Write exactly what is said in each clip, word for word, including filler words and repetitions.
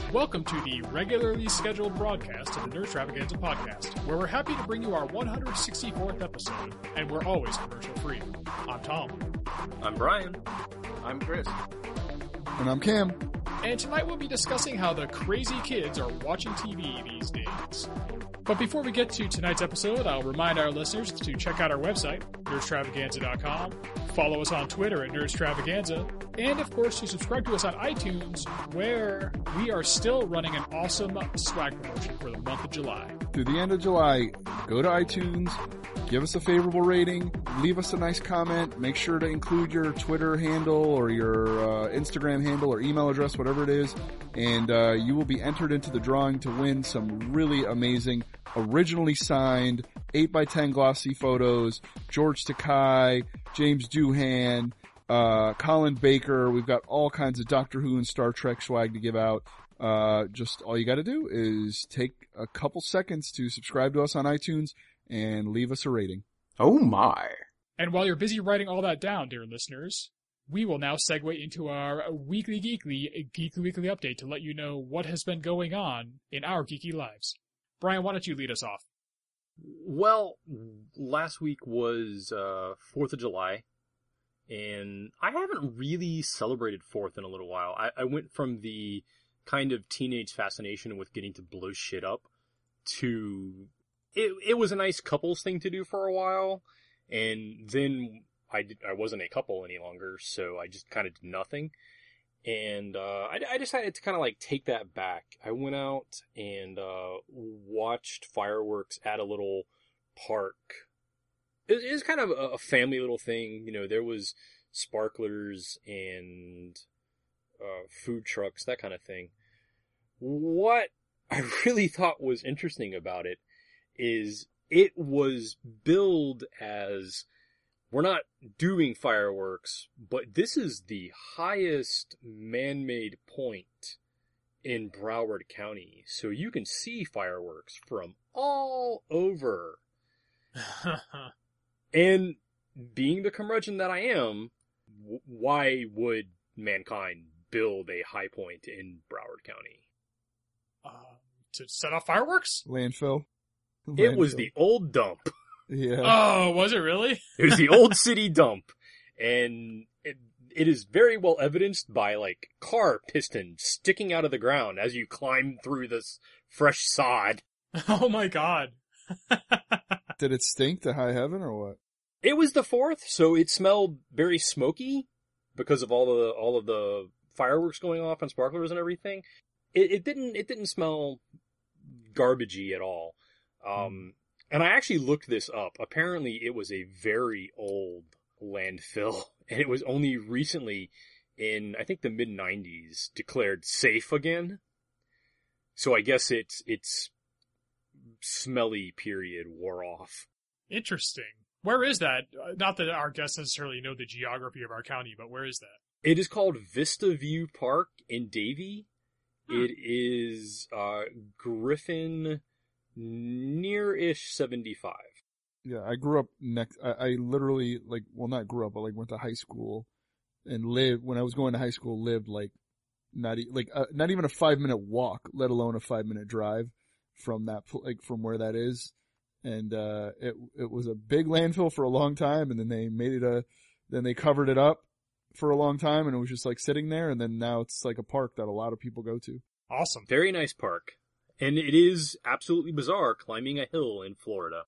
Welcome to the regularly scheduled broadcast of the Nerdstravaganza podcast, where we're happy to bring you our one hundred sixty-fourth episode, and we're always commercial-free. I'm Tom. I'm Brian. I'm Chris. And I'm Cam. And tonight we'll be discussing how the crazy kids are watching T V these days. But before we get to tonight's episode, I'll remind our listeners to check out our website, nerdstravaganza dot com, follow us on Twitter at nerdstravaganza, and of course to subscribe to us on iTunes, where we are still running an awesome swag promotion for the month of July. Through the end of July, go to iTunes, give us a favorable rating, leave us a nice comment, make sure to include your Twitter handle or your uh, Instagram handle or email address, whatever it is, and uh, you will be entered into the drawing to win some really amazing, originally signed eight by ten glossy photos, George Takei, James Doohan, uh, Colin Baker. We've got all kinds of Doctor Who and Star Trek swag to give out. Uh, just all you gotta do is take a couple seconds to subscribe to us on iTunes and leave us a rating. Oh my. And while you're busy writing all that down, dear listeners, we will now segue into our weekly geekly, geekly weekly update to let you know what has been going on in our geeky lives. Brian, why don't you lead us off? Well, last week was uh, fourth of July, and I haven't really celebrated fourth in a little while. I, I went from the kind of teenage fascination with getting to blow shit up to... It, it was a nice couples thing to do for a while, and then I, did, I wasn't a couple any longer, so I just kind of did nothing. And uh, I, I decided to kind of like take that back. I went out and uh, watched fireworks at a little park. It, it was kind of a, a family little thing. You know, there was sparklers and uh, food trucks, that kind of thing. What I really thought was interesting about it is it was billed as, we're not doing fireworks, but this is the highest man-made point in Broward County. So you can see fireworks from all over. And being the curmudgeon that I am, w- why would mankind build a high point in Broward County? Uh, to set off fireworks? Landfill. It was Landfill. the old dump. Yeah. Oh, was it really? It was the old city dump. And it, it is very well evidenced by, like, car pistons sticking out of the ground as you climb through this fresh sod. Oh my god. Did it stink to high heaven or what? It was the fourth, so it smelled very smoky because of all the all of the fireworks going off and sparklers and everything. It, it didn't it didn't smell garbagey at all. Um, mm. And I actually looked this up. Apparently, it was a very old landfill, and it was only recently, in I think the mid nineties, declared safe again. So I guess its its smelly period wore off. Interesting. Where is that? Not that our guests necessarily know the geography of our county, but where is that? It is called Vista View Park in Davie. Hmm. It is uh, Griffin near-ish seventy-five. Yeah, I grew up next, I, I literally, like, well not grew up, but like went to high school and lived, when I was going to high school, lived like, not, e- like, uh, not even a five minute walk, let alone a five minute drive from that, like, from where that is. And, uh, it, it was a big landfill for a long time, and then they made it a, then they covered it up for a long time, and it was just like sitting there, and then now it's like a park that a lot of people go to. Awesome. Very nice park. And it is absolutely bizarre climbing a hill in Florida.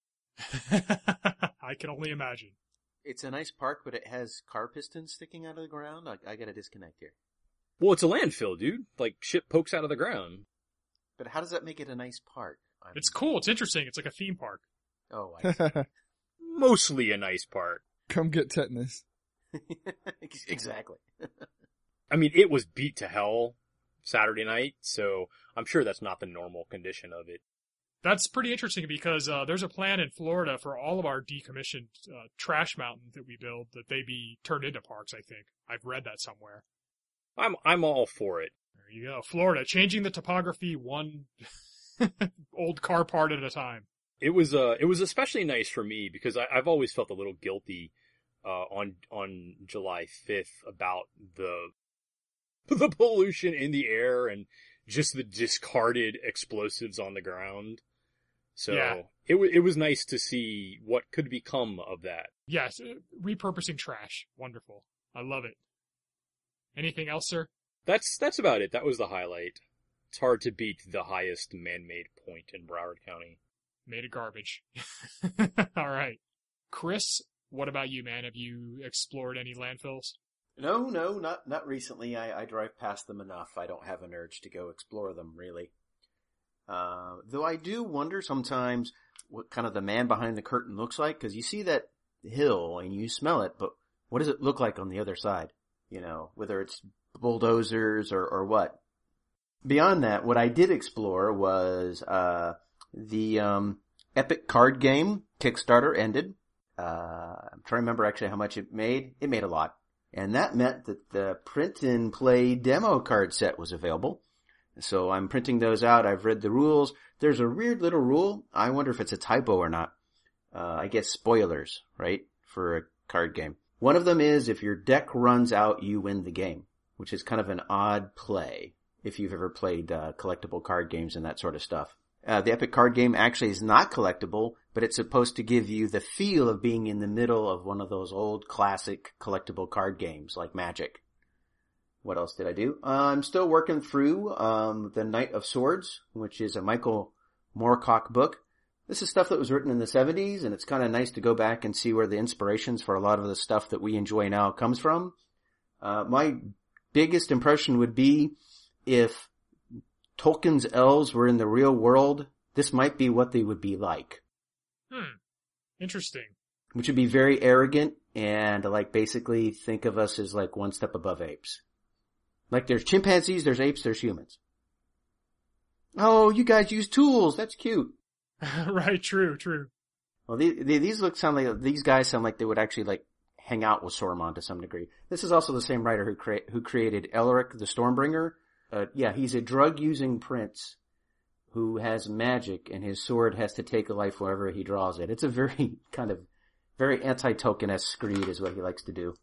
I can only imagine. It's a nice park, but it has car pistons sticking out of the ground. I, I gotta disconnect here. Well, it's a landfill, dude. Like, shit pokes out of the ground. But how does that make it a nice park? I mean, It's cool. It's interesting. It's like a theme park. Oh, I see. Mostly a nice park. Come get tetanus. Exactly. I mean, it was beat to hell Saturday night, so I'm sure that's not the normal condition of it. That's pretty interesting because uh, there's a plan in Florida for all of our decommissioned uh, trash mountains that we build that they be turned into parks, I think. I've read that somewhere. I'm I'm all for it. There you go. Florida, changing the topography one old car part at a time. It was uh it was especially nice for me because I, I've always felt a little guilty uh on on July fifth about the the pollution in the air and just the discarded explosives on the ground. So Yeah. it w- it was nice to see what could become of that. Yes, uh, repurposing trash. Wonderful. I love it. Anything else, sir? That's that's about it. That was the highlight. It's hard to beat the highest man-made point in Broward County. Made of garbage. All right. Chris, what about you, man? Have you explored any landfills? No, no, not not recently. I, I drive past them enough. I don't have an urge to go explore them, really. Uh, though I do wonder sometimes what kind of the man behind the curtain looks like, because you see that hill and you smell it, but what does it look like on the other side? You know, whether it's bulldozers or, or what. Beyond that, what I did explore was uh, the um, Epic card game Kickstarter ended. Uh, I'm trying to remember actually how much it made. It made a lot. And that meant that the print and play demo card set was available. So I'm printing those out. I've read the rules. There's a weird little rule. I wonder if it's a typo or not. Uh, I guess spoilers, right? For a card game. One of them is if your deck runs out, you win the game, which is kind of an odd play if you've ever played uh, collectible card games and that sort of stuff. Uh, the Epic card game actually is not collectible, but it's supposed to give you the feel of being in the middle of one of those old classic collectible card games like Magic. What else did I do? Uh, I'm still working through um, The Knight of Swords, which is a Michael Moorcock book. This is stuff that was written in the seventies, and it's kind of nice to go back and see where the inspirations for a lot of the stuff that we enjoy now comes from. Uh, my biggest impression would be if Tolkien's elves were in the real world, this might be what they would be like. Hmm. Interesting. Which would be very arrogant and like basically think of us as like one step above apes. Like there's chimpanzees, there's apes, there's humans. Oh, you guys use tools. That's cute. Right, true, true. Well, these, these look sound like, these guys sound like they would actually like hang out with Saruman to some degree. This is also the same writer who crea- who created Elric the Stormbringer. Uh, yeah, he's a drug-using prince who has magic, and his sword has to take a life wherever he draws it. It's a very kind of, very anti-Tolkien-esque screed is what he likes to do.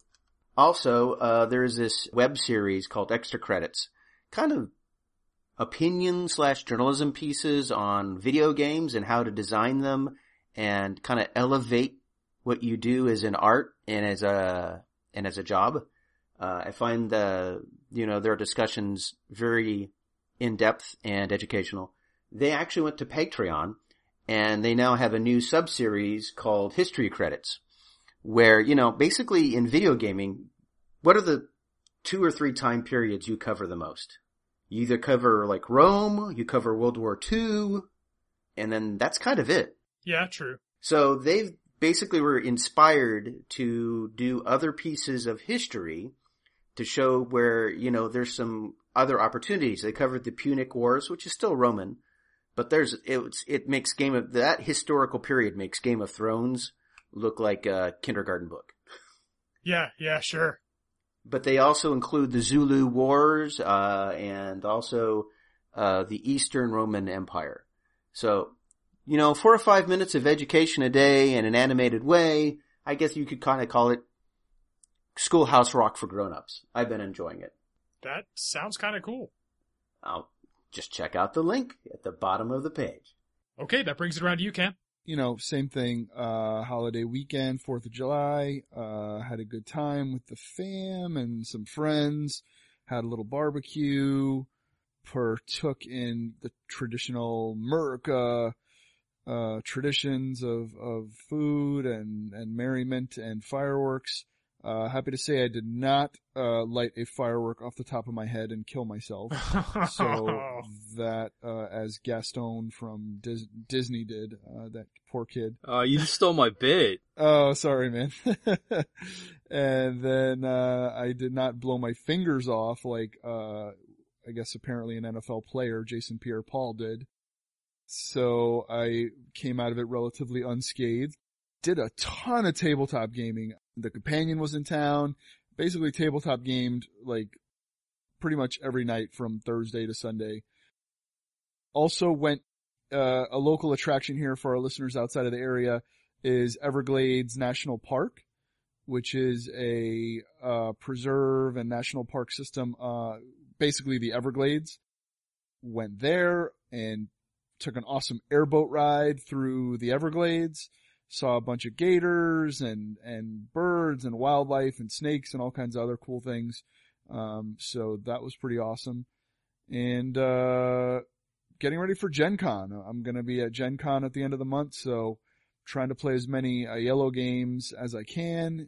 Also, uh, there's this web series called Extra Credits. Kind of opinion slash journalism pieces on video games and how to design them and kind of elevate what you do as an art and as a, and as a job. Uh, I find the, you know, their discussions very in-depth and educational. They actually went to Patreon, and they now have a new sub-series called History Credits, where, you know, basically in video gaming, what are the two or three time periods you cover the most? You either cover, like, Rome, you cover World War Two, and then that's kind of it. Yeah, true. So they basically were inspired to do other pieces of history to show where, you know, there's some other opportunities. They covered the Punic Wars, which is still Roman, but there's, it, it makes Game of, that historical period makes Game of Thrones look like a kindergarten book. Yeah, yeah, sure. But they also include the Zulu Wars, uh, and also, uh, the Eastern Roman Empire. So, you know, four or five minutes of education a day in an animated way, I guess you could kind of call it Schoolhouse Rock for grown-ups. I've been enjoying it. That sounds kind of cool. I'll just check out the link at the bottom of the page. Okay, that brings it around to you, Cam. You know, same thing, uh, holiday weekend, fourth of July, uh, had a good time with the fam and some friends, had a little barbecue, partook in the traditional America, uh, traditions of, of food and, and merriment and fireworks. Uh, happy to say I did not, uh, light a firework off the top of my head and kill myself. So that, uh, as Gaston from Dis- Disney did, uh, that poor kid. Uh, you just stole my bit. Oh, sorry, man. And then, uh, I did not blow my fingers off like, uh, I guess apparently an N F L player, Jason Pierre-Paul, did. So I came out of it relatively unscathed. Did a ton of tabletop gaming. The companion was in town, basically tabletop gamed like pretty much every night from Thursday to Sunday. Also went, uh, a local attraction here for our listeners outside of the area is Everglades National Park, which is a, uh, preserve and national park system, uh, basically the Everglades. went there and took an awesome airboat ride through the Everglades, saw a bunch of gators and, and birds and wildlife and snakes and all kinds of other cool things. Um, so that was pretty awesome. And, uh, getting ready for Gen Con. I'm going to be at Gen Con at the end of the month, so trying to play as many uh, Yellow games as I can,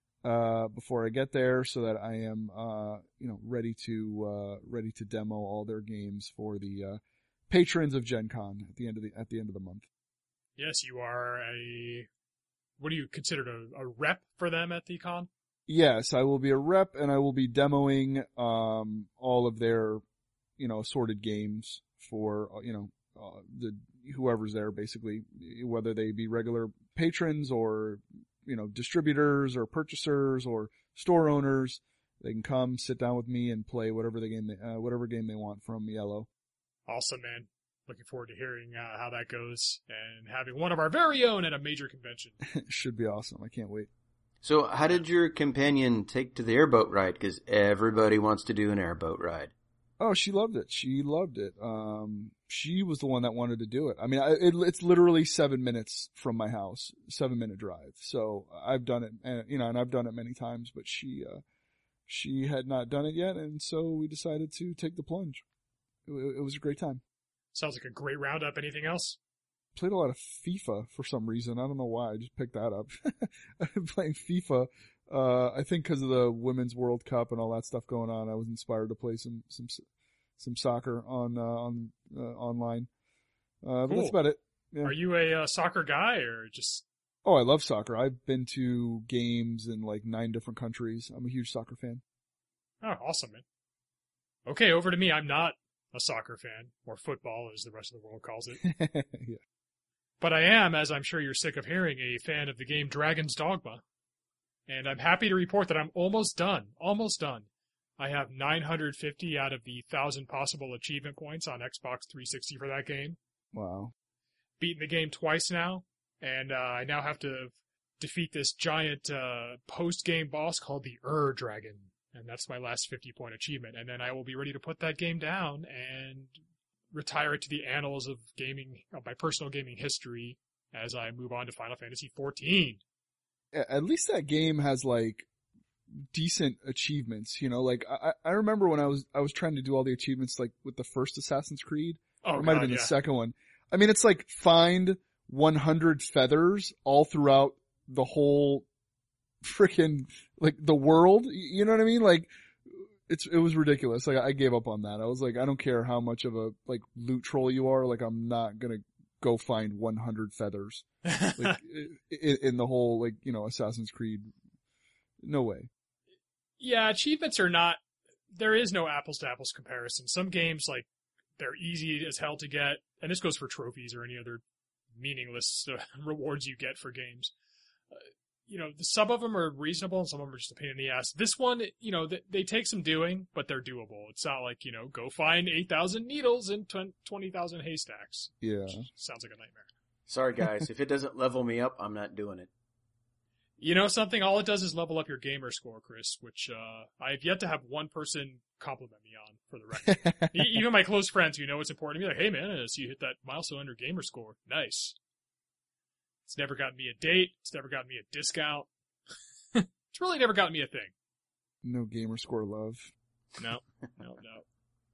uh, before I get there so that I am, uh, you know, ready to, uh, ready to demo all their games for the, uh, patrons of Gen Con at the end of the, at the end of the month. Yes, you are a, what do you consider a, a rep for them at the con? Yes, I will be a rep and I will be demoing, um, all of their, you know, assorted games for, you know, uh, the, whoever's there basically, whether they be regular patrons or, you know, distributors or purchasers or store owners. They can come, sit down with me and play whatever the game, they, uh, whatever game they want from Yellow. Awesome, man. Looking forward to hearing uh, how that goes and having one of our very own at a major convention. Should be awesome. I can't wait. So how did your companion take to the airboat ride? Because everybody wants to do an airboat ride. Oh, she loved it. She loved it. Um, she was the one that wanted to do it. I mean, I, it, it's literally seven minutes from my house, seven minute drive. So I've done it, and, you know, and I've done it many times, but she, uh, she had not done it yet. And so we decided to take the plunge. It, it was a great time. Sounds like a great roundup. Anything else? Played a lot of FIFA for some reason. I don't know why. I just picked that up. I've been playing FIFA. Uh, I think because of the Women's World Cup and all that stuff going on, I was inspired to play some, some, some soccer on, uh, on, uh, online. Uh, but cool. That's about it. Yeah. Are you a uh, soccer guy or just? Oh, I love soccer. I've been to games in like nine different countries. I'm a huge soccer fan. Oh, awesome, man. Okay, over to me. I'm not a soccer fan, or football as the rest of the world calls it. Yeah. But I am, as I'm sure you're sick of hearing, a fan of the game Dragon's Dogma. And I'm happy to report that I'm almost done. Almost done. I have nine hundred fifty out of the one thousand possible achievement points on Xbox three sixty for that game. Wow. Beaten the game twice now, and uh, I now have to defeat this giant uh, post-game boss called the Ur Dragon. And that's my last fifty point achievement. And then I will be ready to put that game down and retire it to the annals of gaming, of my personal gaming history as I move on to Final Fantasy fourteen. At least that game has like decent achievements, you know, like I, I remember when I was, I was trying to do all the achievements like with the first Assassin's Creed. Oh, it might have God, been yeah. the second one. I mean, it's like find one hundred feathers all throughout the whole freaking, like the world. You know what I mean? Like it's, it was ridiculous. Like I gave up on that. I was like, I don't care how much of a like loot troll you are. Like I'm not going to go find one hundred feathers like in, in the whole, like, you know, Assassin's Creed. No way. Yeah, achievements are not, there is no apples to apples comparison. Some games, like, they're easy as hell to get, and this goes for trophies or any other meaningless uh, rewards you get for games. Uh, you know, some of them are reasonable and some of them are just a pain in the ass. This one, you know, they, they take some doing, but they're doable. It's not like, you know, go find eight thousand needles and twenty thousand haystacks. Yeah. Sounds like a nightmare. Sorry, guys. If it doesn't level me up, I'm not doing it. You know something? All it does is level up your gamer score, Chris, which uh I have yet to have one person compliment me on, for the record. e- even my close friends who know it's important to me, like, hey man, I see you hit that milestone on your gamer score. Nice. It's never gotten me a date. It's never gotten me a discount. It's really never gotten me a thing. No gamer score love. No, no, no.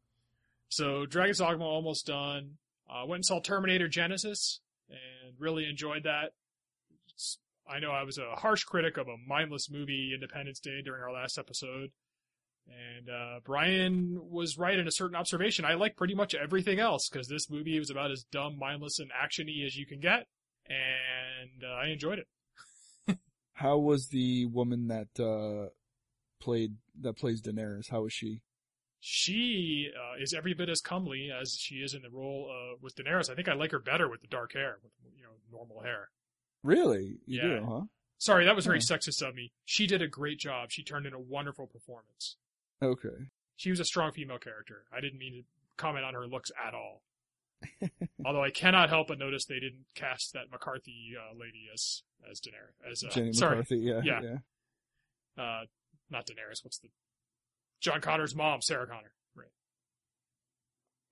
So Dragon's Dogma almost done. I uh, went and saw Terminator Genesis and really enjoyed that. It's, I know I was a harsh critic of a mindless movie, Independence Day, during our last episode. And uh Brian was right in a certain observation. I like pretty much everything else, because this movie was about as dumb, mindless, and action-y as you can get. And uh, I enjoyed it. How was the woman that uh played that plays Daenerys? How was she? She uh, is every bit as comely as she is in the role uh, with Daenerys. I think I like her better with the dark hair, with, you know, normal hair. Really? You Yeah. do, huh? Sorry, that was very Huh. sexist of me. She did a great job. She turned in a wonderful performance. Okay. She was a strong female character. I didn't mean to comment on her looks at all. Although I cannot help but notice they didn't cast that McCarthy uh, lady as as Daenerys. As uh, Jenny sorry, McCarthy, yeah, Yeah. yeah. uh, not Daenerys. What's the John Connor's mom, Sarah Connor. Right.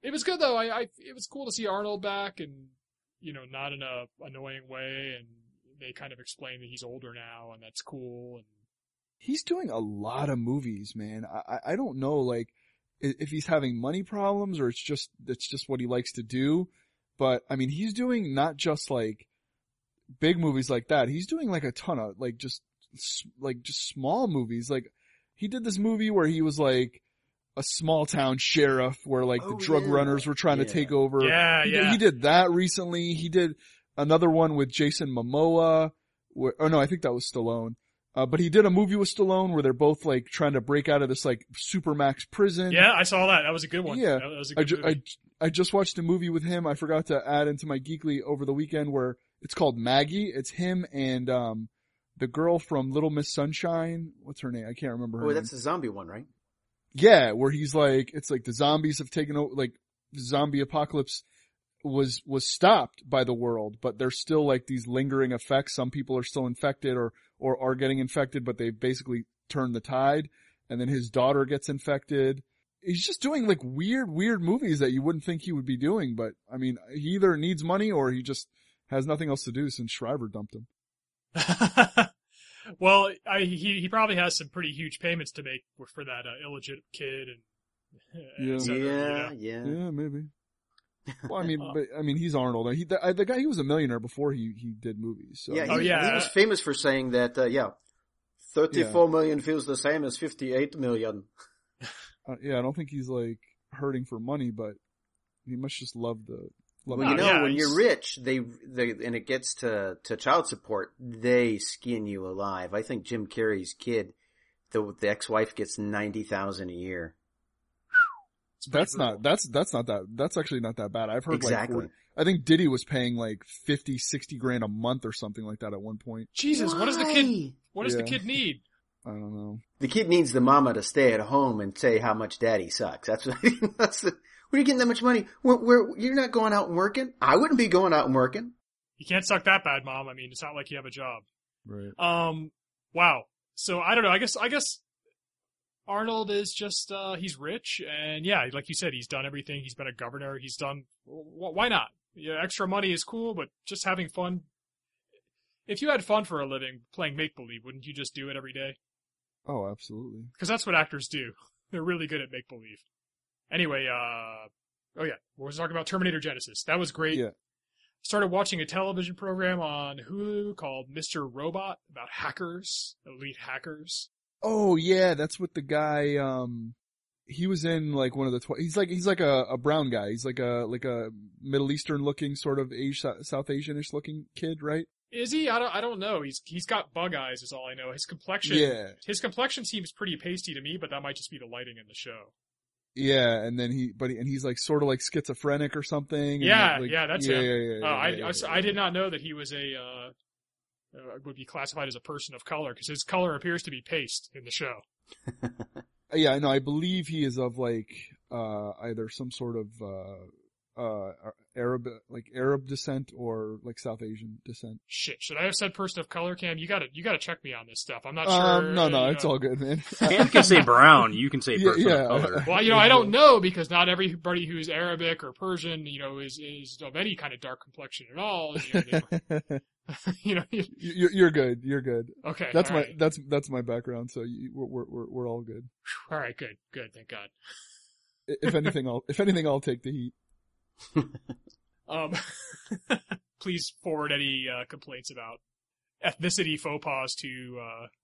it was good though. I, I it was cool to see Arnold back, and you know, not in a annoying way, and they kind of explain that he's older now, and that's cool. And he's doing a lot of movies, man. I I don't know, like, if he's having money problems or it's just it's just what he likes to do, but I mean, he's doing not just like big movies like that. He's doing like a ton of like just like just small movies. Like he did this movie where he was like a small town sheriff where like Oh, the drug yeah. runners were trying Yeah. to take over. yeah, He yeah. did, he did that recently. He did another one with Jason Momoa. Where, oh no, I think that was Stallone. Uh, but he did a movie with Stallone where they're both like trying to break out of this like supermax prison. Yeah, I saw that. That was a good one. Yeah. That was a I, good ju- movie. I, I just watched a movie with him. I forgot to add into my Geekly over the weekend where it's called Maggie. It's him and, um, the girl from Little Miss Sunshine. What's her name? I can't remember her Oh, name. that's the zombie one, right? Yeah, where he's like, it's like the zombies have taken over, like the zombie apocalypse was, was stopped by the world, but there's still like these lingering effects. Some people are still infected or, or are getting infected, but they've basically turned the tide. And then his daughter gets infected. He's just doing like weird, weird movies that you wouldn't think he would be doing. But I mean, he either needs money or he just has nothing else to do since Shriver dumped him. Well, I, he he probably has some pretty huge payments to make for that uh, illegitimate kid, and, and Yeah. et cetera, you yeah, know. yeah. Yeah, maybe. Well, I mean, Uh, but I mean, he's Arnold. He, the, the guy, he was a millionaire before he, he did movies. So. Yeah, he, Oh, yeah. he was famous for saying that, uh, yeah, thirty-four million feels the same as fifty-eight million. Uh, yeah, I don't think he's like hurting for money, but he must just love the. Love Well, Oh, you the know, yeah, when he's- you're rich, they, they, and it gets to, to child support, they skin you alive. I think Jim Carrey's kid, the, the ex-wife gets ninety thousand a year. It's pretty That's brutal. not, that's, that's not that, that's actually not that bad. I've heard Exactly. like, I think Diddy was paying like fifty, sixty grand a month or something like that at one point. Jesus, what does the kid? Why? What does the Yeah. kid need? I don't know. The kid needs the mama to stay at home and say how much daddy sucks. That's what, that's the, where are you getting that much money? Where, where, you're not going out and working? I wouldn't be going out and working. You can't suck that bad, Mom. I mean, it's not like you have a job. Right. Um, wow. So I don't know. I guess I guess Arnold is just uh he's rich, and yeah, like you said, he's done everything. He's been a governor. He's done. Wh- why not? Yeah, extra money is cool, but just having fun. If you had fun for a living playing make believe, wouldn't you just do it every day? Oh, absolutely. Because that's what actors do. They're really good at make believe. Anyway, uh, oh yeah, we were talking about Terminator Genesis. That was great. Yeah. Started watching a television program on Hulu called Mister Robot about hackers, elite hackers. Oh yeah, that's what the guy, um, he was in like one of the, tw- he's like, he's like a, a brown guy. He's like a, like a Middle Eastern looking sort of Asia, South Asian-ish looking kid, right? Is he? I don't. I don't know. He's he's got bug eyes. Is all I know. His complexion. Yeah. His complexion seems pretty pasty to me, but that might just be the lighting in the show. Yeah, and then he, but he, and he's like sort of like schizophrenic or something. and Yeah, like, yeah, that's yeah, him. Yeah, yeah, yeah, Uh, I, yeah, I, yeah, I did not know that he was a uh, uh, would be classified as a person of color because his color appears to be paste in the show. Yeah, no, I believe he is of like uh either some sort of uh uh Arab like Arab descent or like South Asian descent. Shit, should I have said person of color, Cam? You gotta you gotta check me on this stuff. I'm not Um sure. no, no, you it's know. all good, man. Cam can say brown. You can say Yeah, person yeah. of color. Well, you know, I don't know because not everybody who's Arabic or Persian, you know, is is of any kind of dark complexion at all. You know, they, you know you- You're, you're good. You're good. okay. That's all my right. that's that's my background. So you, we're we're we're all good. All right, good, good, thank God. If anything, I'll if anything, I'll take the heat. Um, please forward any uh, complaints about ethnicity faux pas to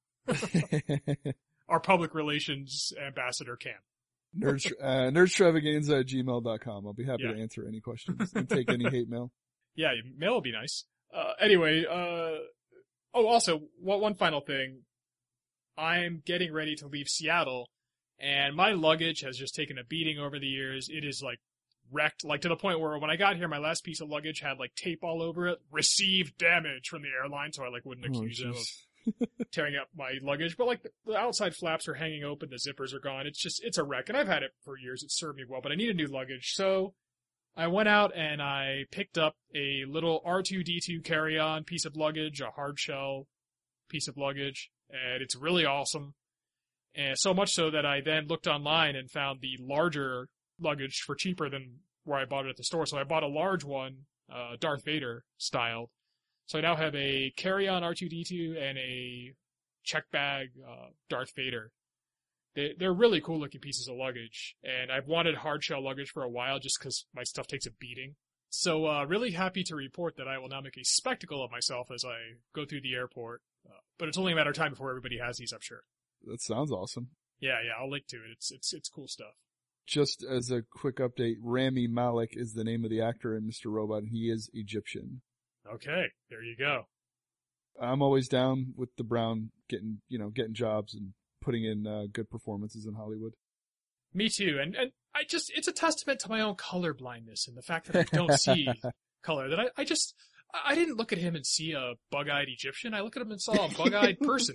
uh, our public relations ambassador, Cam. Nerds uh, nerdstravaganza at gmail dot com. I'll be happy Yeah. to answer any questions and take any hate mail. Yeah, mail will be nice. Uh, anyway, uh, oh, also, one, one final thing. I'm getting ready to leave Seattle, and my luggage has just taken a beating over the years. It is like wrecked, like to the point where when I got here, my last piece of luggage had like tape all over it. Received damage from the airline, so I like wouldn't Oh, accuse them of jeez. tearing up my luggage. But like the, the outside flaps are hanging open, the zippers are gone. It's just it's a wreck, and I've had it for years. It's served me well, but I need a new luggage, so I went out and I picked up a little R two D two carry-on piece of luggage, a hard shell piece of luggage, and it's really awesome. And so much so that I then looked online and found the larger luggage for cheaper than where I bought it at the store. So I bought a large one, uh, Darth Vader styled. So I now have a carry-on R two D two and a check bag uh, Darth Vader. They, they're really cool looking pieces of luggage, and I've wanted hard shell luggage for a while just because my stuff takes a beating. So uh, really happy to report that I will now make a spectacle of myself as I go through the airport. Uh, but it's only a matter of time before everybody has these, I'm sure. That sounds awesome. Yeah, yeah, I'll link to it. It's it's it's cool stuff. Just as a quick update, Rami Malek is the name of the actor in Mister Robot, and he is Egyptian. Okay, there you go. I'm always down with the Brown getting, you know, getting jobs and putting in uh, good performances in Hollywood. Me too, and and I just, it's a testament to my own color blindness and the fact that I don't see color, that I, I just, I didn't look at him and see a bug-eyed Egyptian, I look at him and saw a bug-eyed person.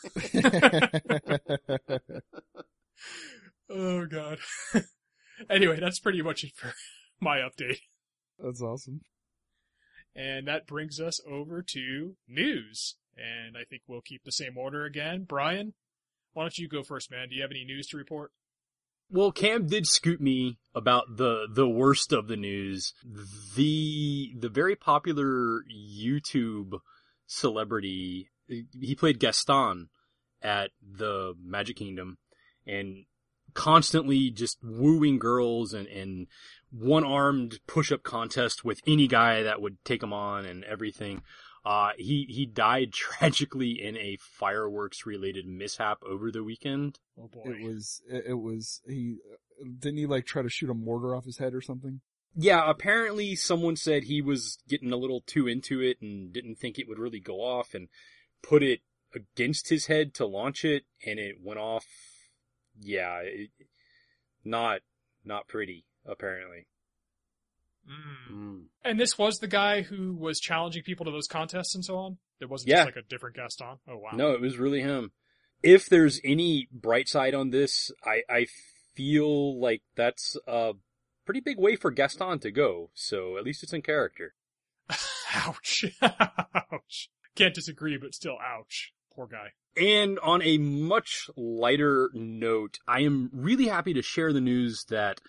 Oh god. Anyway, that's pretty much it for my update. That's awesome. And that brings us over to news. And I think we'll keep the same order again. Brian, why don't you go first, man? Do you have any news to report? Well, Cam did scoop me about the, the worst of the news. The, the very popular YouTube celebrity, he played Gaston at the Magic Kingdom and constantly just wooing girls and, and one-armed push-up contest with any guy that would take him on and everything. Uh, he, he died tragically in a fireworks-related mishap over the weekend. Oh boy. It was, it, it was, he, didn't he like try to shoot a mortar off his head or something? Yeah, apparently someone said he was getting a little too into it and didn't think it would really go off and put it against his head to launch it, and it went off. Yeah, it, not, not pretty, apparently. Mm. Mm. And this was the guy who was challenging people to those contests and so on? There wasn't Yeah. just like a different Gaston? Oh wow. No, it was really him. If there's any bright side on this, I, I feel like that's a pretty big way for Gaston to go, so at least it's in character. Ouch. Ouch. Can't disagree, but still ouch. Poor guy. And on a much lighter note, I am really happy to share the news that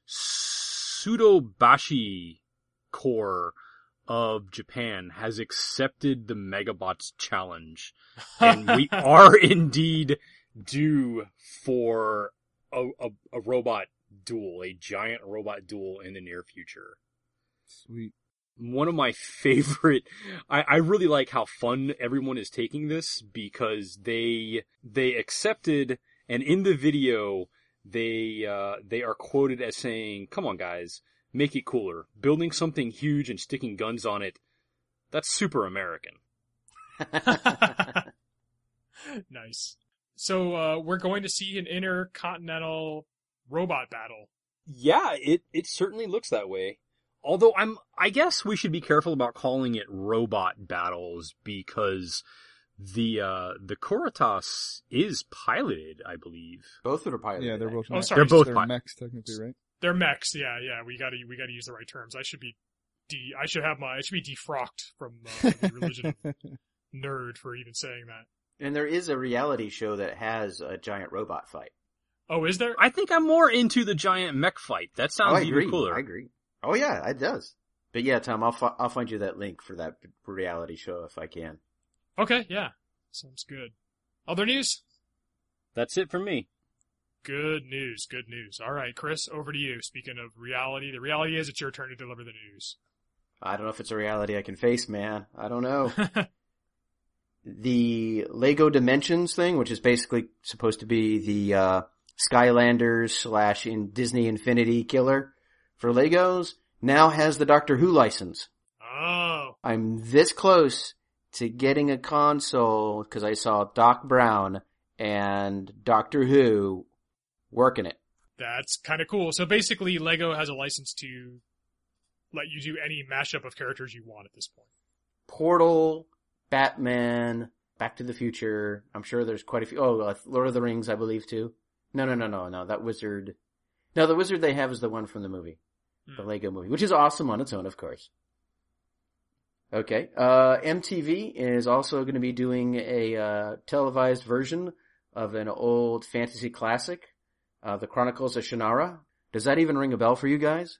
Sudobashi Corps of Japan has accepted the Megabots challenge. And we are indeed due for a, a, a robot duel, a giant robot duel in the near future. Sweet. One of my favorite, I, I really like how fun everyone is taking this because they, they accepted, and in the video, they, uh, they are quoted as saying, "Come on guys, make it cooler. Building something huge and sticking guns on it, that's super American." Nice. So, uh, we're going to see an intercontinental robot battle. Yeah, it, it certainly looks that way. Although I'm, I guess we should be careful about calling it robot battles because the, uh, the Coritas is piloted, I believe. Both are piloted. Yeah, they're both Oh, mechs. sorry. They're both They're pi- mechs, technically, right? They're mechs, yeah, yeah. We gotta, we gotta use the right terms. I should be de, I should have my, I should be defrocked from uh, the religion of nerd for even saying that. And there is a reality show that has a giant robot fight. Oh, is there? I think I'm more into the giant mech fight. That sounds oh, I even agree. cooler. I agree. Oh yeah, it does. But yeah, Tom, I'll fi- I'll find you that link for that reality show if I can. Okay, yeah. Sounds good. Other news? That's it for me. Good news, good news. All right, Chris, over to you. Speaking of reality, the reality is it's your turn to deliver the news. I don't know if it's a reality I can face, man. I don't know. The Lego Dimensions thing, which is basically supposed to be the uh Skylanders slash in Disney Infinity killer for Legos, now has the Doctor Who license. Oh. I'm this close to getting a console because I saw Doc Brown and Doctor Who working it. That's kind of cool. So basically, Lego has a license to let you do any mashup of characters you want at this point. Portal, Batman, Back to the Future. I'm sure there's quite a few. Oh, uh, Lord of the Rings, I believe, too. No, no, no, no, no. That wizard. No, the wizard they have is the one from the movie. Hmm. The Lego movie, which is awesome on its own, of course. Okay. Uh, M T V is also going to be doing a uh, televised version of an old fantasy classic, uh, The Chronicles of Shannara. Does that even ring a bell for you guys?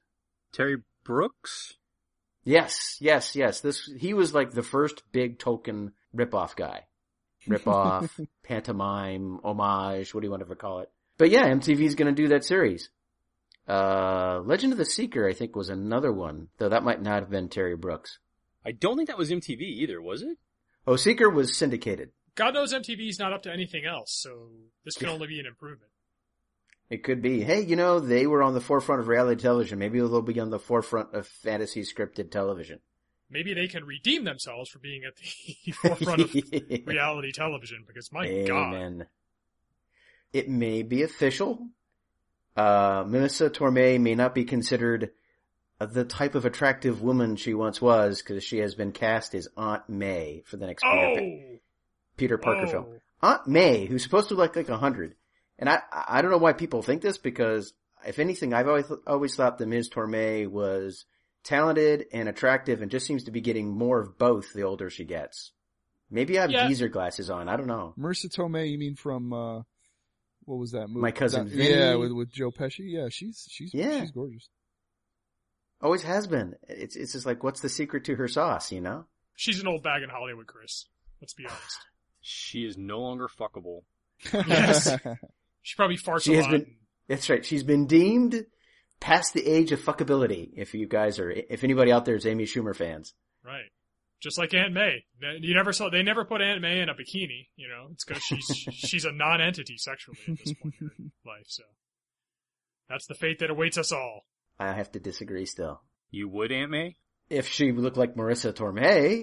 Terry Brooks? Yes, yes, yes. This he was like the first big token ripoff guy. Ripoff, pantomime, homage, what do you want to call it? But yeah, M T V's gonna do that series. Uh, Legend of the Seeker, I think, was another one, though that might not have been Terry Brooks. I don't think that was M T V either, was it? Oh, Seeker was syndicated. God knows M T V's not up to anything else, so this can only be an improvement. It could be. Hey, you know, they were on the forefront of reality television. Maybe they'll be on the forefront of fantasy scripted television. Maybe they can redeem themselves for being at the forefront of reality television, because my Amen. God. It may be official. Uh, Melissa Torme may not be considered the type of attractive woman she once was, because she has been cast as Aunt May for the next Oh! Peter, Peter Parker oh. film. Aunt May, who's supposed to look like a hundred. And I, I don't know why people think this, because if anything, I've always, always thought that Miz Torme was talented and attractive and just seems to be getting more of both the older she gets. Maybe I have Yeah. geezer glasses on. I don't know. Marissa Tomei, you mean from, uh, what was that movie? My Cousin that, Vinny. Yeah, with, with Joe Pesci. Yeah, she's, she's, Yeah. she's gorgeous. Always has been. It's, it's just like, what's the secret to her sauce, you know? She's an old bag in Hollywood, Chris. Let's be honest. She is no longer fuckable. Yes. She probably farts She a has lot. been, that's right. She's been deemed past the age of fuckability. If you guys are, if anybody out there is Amy Schumer fans. Right. Just like Aunt May. You never saw, they never put Aunt May in a bikini, you know? It's because she's, she's a non-entity sexually at this point in her life, so. That's the fate that awaits us all. I have to disagree still. You would, Aunt May? If she looked like Marissa Tomei.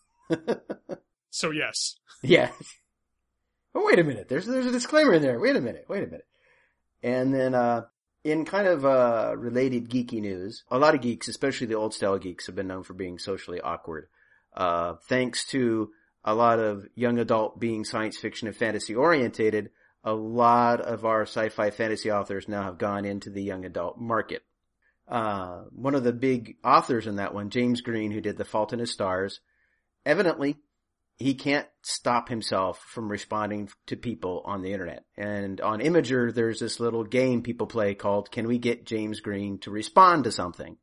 So yes. Yeah. Oh, wait a minute. There's, there's a disclaimer in there. Wait a minute. Wait a minute. And then, uh, in kind of, uh, related geeky news, a lot of geeks, especially the old style geeks, have been known for being socially awkward. Uh, thanks to a lot of young adult being science fiction and fantasy orientated, a lot of our sci-fi fantasy authors now have gone into the young adult market. Uh, one of the big authors in that one, James Green, who did The Fault in His Stars, evidently, he can't stop himself from responding to people on the internet. And on Imager, there's this little game people play called Can We Get James Green to Respond to Something?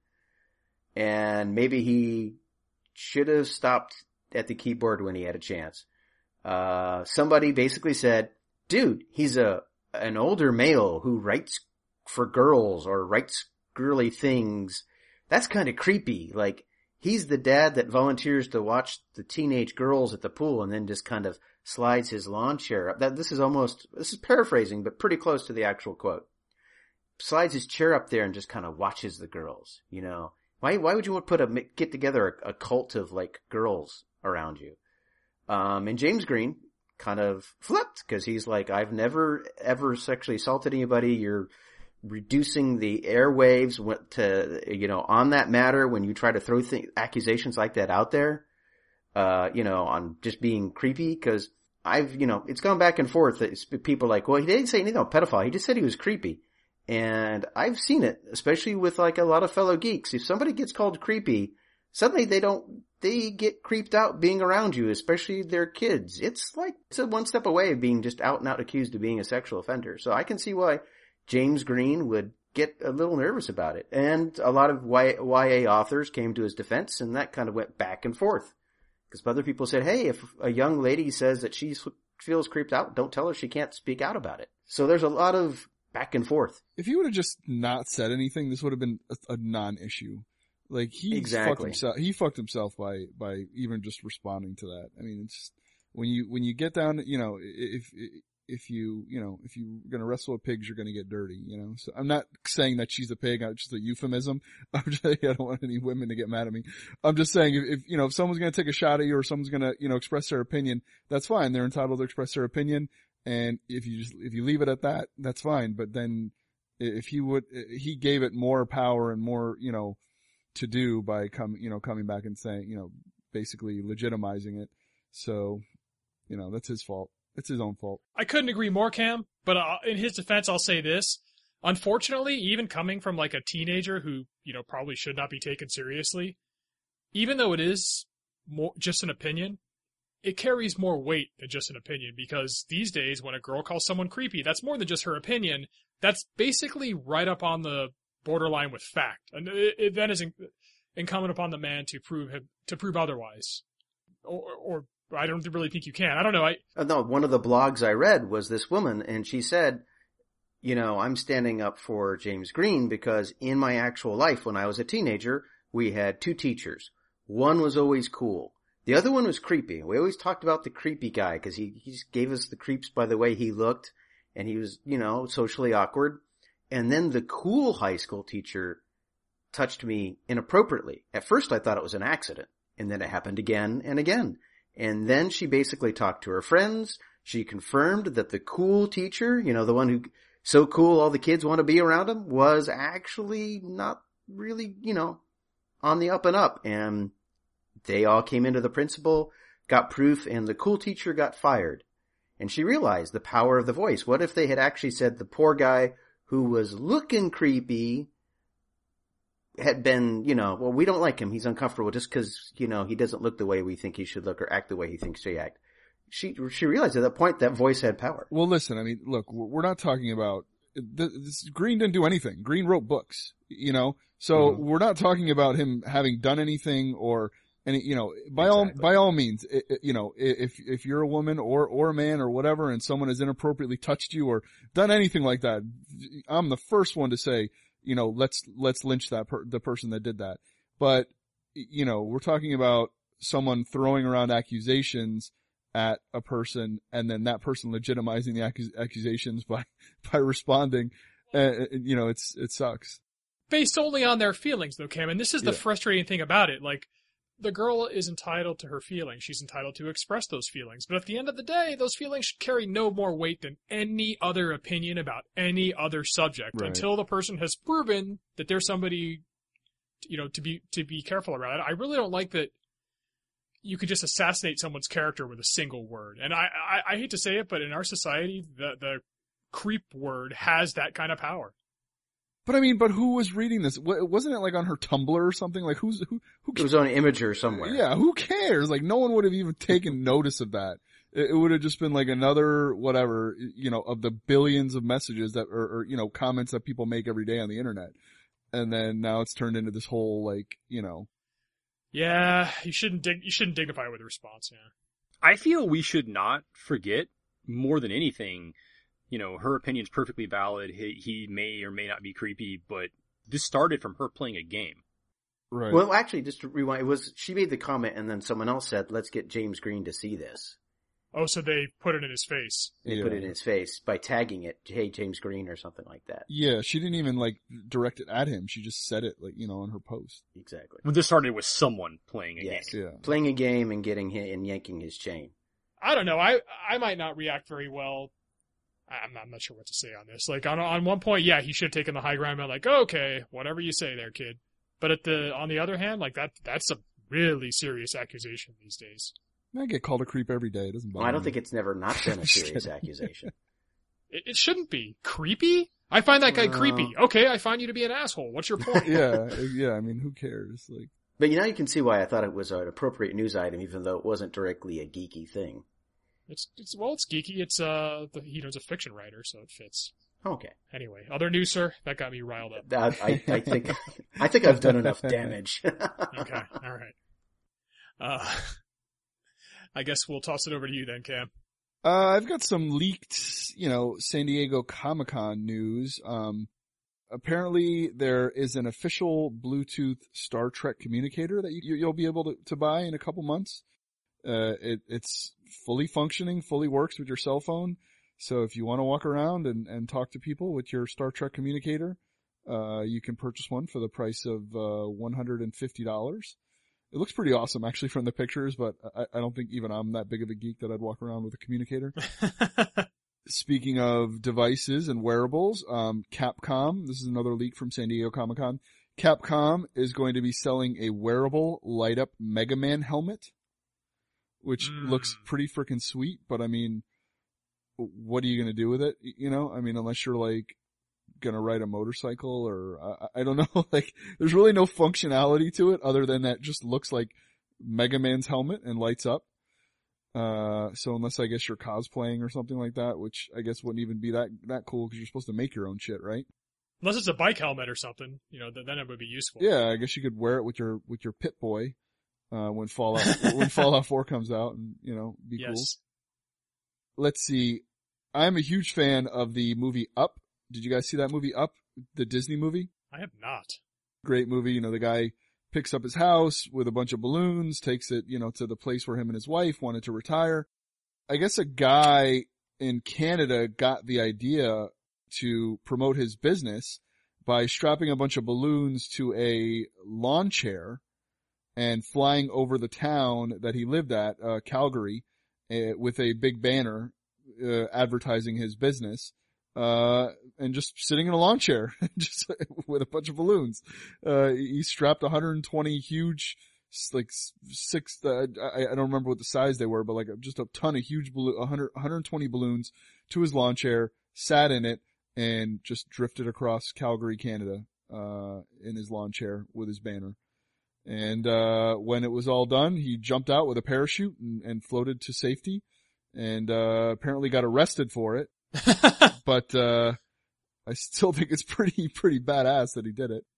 And maybe he should have stopped at the keyboard when he had a chance. Uh, somebody basically said, dude, he's a, an older male who writes for girls or writes girly things. That's kind of creepy. Like, he's the dad that volunteers to watch the teenage girls at the pool and then just kind of slides his lawn chair up. That, this is almost, this is paraphrasing, but pretty close to the actual quote. Slides his chair up there and just kind of watches the girls, you know. Why, why would you want to put a, get together a, a cult of like girls around you? Um, and James Green kind of flipped because he's like, I've never ever sexually assaulted anybody. You're reducing the airwaves to, you know, on that matter when you try to throw th- accusations like that out there, uh, you know, on just being creepy. Cause I've, you know, it's gone back and forth. It's people like, well, he didn't say anything about pedophile. He just said he was creepy. And I've seen it, especially with like a lot of fellow geeks. If somebody gets called creepy, suddenly they don't, they get creeped out being around you, especially their kids. It's like, it's a one step away of being just out and out accused of being a sexual offender. So I can see why James Green would get a little nervous about it. And a lot of y- YA authors came to his defense, and that kind of went back and forth. Because other people said, hey, if a young lady says that she feels creeped out, don't tell her she can't speak out about it. So there's a lot of back and forth. If he would have just not said anything, this would have been a, a non-issue. Like, he Exactly. fucked himself, he fucked himself by, by even just responding to that. I mean, it's just, when you, when you get down, you know, if, if if you, you know, if you're gonna wrestle with pigs, you're gonna get dirty, you know. So I'm not saying that she's a pig, it's just a euphemism. I'm just, I don't want any women to get mad at me. I'm just saying if, if, you know, if someone's gonna take a shot at you or someone's gonna, you know, express their opinion, that's fine. They're entitled to express their opinion. And if you just, if you leave it at that, that's fine. But then if he would, he gave it more power and more, you know, to do by come, you know, coming back and saying, you know, basically legitimizing it. So, you know, that's his fault. It's his own fault. I couldn't agree more, Cam, but uh, in his defense, I'll say this. Unfortunately, even coming from like a teenager who, you know, probably should not be taken seriously, even though it is more just an opinion, it carries more weight than just an opinion, because these days when a girl calls someone creepy, that's more than just her opinion. That's basically right up on the borderline with fact. And it, it then is in, incumbent upon the man to prove him, to prove otherwise. Or, or I don't really think you can. I don't know. I uh, no, one of the blogs I read was this woman, and she said, you know, I'm standing up for James Green because in my actual life when I was a teenager, we had two teachers. One was always cool. The other one was creepy. We always talked about the creepy guy because he, he just gave us the creeps by the way he looked, and he was, you know, socially awkward. And then the cool high school teacher touched me inappropriately. At first I thought it was an accident, and then it happened again and again. And then she basically talked to her friends. She confirmed that the cool teacher, you know, the one who so cool all the kids want to be around him, was actually not really, you know, on the up and up. And they all came into the principal, got proof, and the cool teacher got fired. And she realized the power of the voice. What if they had actually said the poor guy who was looking creepy had been, you know, well, we don't like him. He's uncomfortable just because, you know, he doesn't look the way we think he should look or act the way he thinks he act. She she realized at that point that voice had power. Well, listen, I mean, look, we're not talking about this. Green didn't do anything. Green wrote books, you know, so mm-hmm. we're not talking about him having done anything or any, you know, by exactly. all by all means, it, it, you know, if if you're a woman or or a man or whatever, and someone has inappropriately touched you or done anything like that, I'm the first one to say, you know, let's let's lynch that per, the person that did that. But you know, we're talking about someone throwing around accusations at a person, and then that person legitimizing the accus- accusations by, by responding. Uh, you know, it's, it sucks. Based only on their feelings though, Cam, and this is the yeah. frustrating thing about it. Like, the girl is entitled to her feelings. She's entitled to express those feelings. But at the end of the day, those feelings should carry no more weight than any other opinion about any other subject right. until the person has proven that there's somebody, you know, to be, to be careful around it. I really don't like that you could just assassinate someone's character with a single word. And I, I, I hate to say it, but in our society, the, the creep word has that kind of power. But I mean, but who was reading this? Wasn't it like on her Tumblr or something? Like who's, who, who It was on Imager somewhere. Yeah, who cares? Like no one would have even taken notice of that. It, it would have just been like another, whatever, you know, of the billions of messages that, or, or, you know, comments that people make every day on the internet. And then now it's turned into this whole, like, you know. Yeah, you shouldn't dig- you shouldn't dignify it with a response, yeah. I feel we should not forget, more than anything, you know, her opinion's perfectly valid. He, he may or may not be creepy, but this started from her playing a game. Right. Well, actually, just to rewind, it was, she made the comment and then someone else said, let's get James Green to see this. Oh, so they put it in his face. They yeah. put it in his face by tagging it, hey, James Green or something like that. Yeah, she didn't even like direct it at him. She just said it like, you know, on her post. Exactly. Well, this started with someone playing a yes. game. Yeah. Playing a game and getting hit and yanking his chain. I don't know. I I might not react very well. I'm not, I'm not sure what to say on this. Like on on one point, yeah, he should have taken the high ground. I'm like, okay, whatever you say there, kid. But at the on the other hand, like that that's a really serious accusation these days. I get called a creep every day. It doesn't bother well, I don't me. think it's never not been a serious accusation. It, it shouldn't be. Creepy? I find that guy uh, creepy. Okay, I find you to be an asshole. What's your point? yeah, yeah, I mean, who cares? Like, But you know, you can see why I thought it was an appropriate news item, even though it wasn't directly a geeky thing. It's, it's well, it's geeky. It's, uh, the, you know, it's a fiction writer, so it fits. Okay. Anyway, other news, sir? That got me riled up. That, I, I think, I think I've done enough damage. Okay, alright. Uh, I guess we'll toss it over to you then, Cam. Uh, I've got some leaked, you know, San Diego Comic-Con news. Um, apparently there is an official Bluetooth Star Trek communicator that you, you'll be able to, to buy in a couple months. Uh, it, it's fully functioning, fully works with your cell phone. So if you want to walk around and, and talk to people with your Star Trek communicator, uh, you can purchase one for the price of, uh, one hundred fifty dollars. It looks pretty awesome actually from the pictures, but I, I don't think even I'm that big of a geek that I'd walk around with a communicator. Speaking of devices and wearables, um, Capcom, this is another leak from San Diego Comic-Con. Capcom is going to be selling a wearable light-up Mega Man helmet, which mm. looks pretty freaking sweet, but I mean, what are you going to do with it? You know, I mean, unless you're like going to ride a motorcycle or I, I don't know, like there's really no functionality to it other than that just looks like Mega Man's helmet and lights up. Uh, so unless I guess you're cosplaying or something like that, which I guess wouldn't even be that, that cool because you're supposed to make your own shit, right? Unless it's a bike helmet or something, you know, then, then it would be useful. Yeah, I guess you could wear it with your with your Pit Boy uh, when Fallout when Fallout four comes out, and you know, be yes. cool. Let's see. I'm a huge fan of the movie Up. Did you guys see that movie Up, the Disney movie? I have not. Great movie. You know, the guy picks up his house with a bunch of balloons, takes it, you know, to the place where him and his wife wanted to retire. I guess a guy in Canada got the idea to promote his business by strapping a bunch of balloons to a lawn chair and flying over the town that he lived at, uh, Calgary, uh, with a big banner, uh, advertising his business, uh, and just sitting in a lawn chair, just with a bunch of balloons. Uh, he strapped one hundred twenty huge, like six, uh, I, I don't remember what the size they were, but like just a ton of huge balloon, one hundred, one hundred twenty balloons to his lawn chair, sat in it, and just drifted across Calgary, Canada, uh, in his lawn chair with his banner. And, uh, when it was all done, he jumped out with a parachute and, and floated to safety, and, uh, apparently got arrested for it. But, uh, I still think it's pretty, pretty badass that he did it.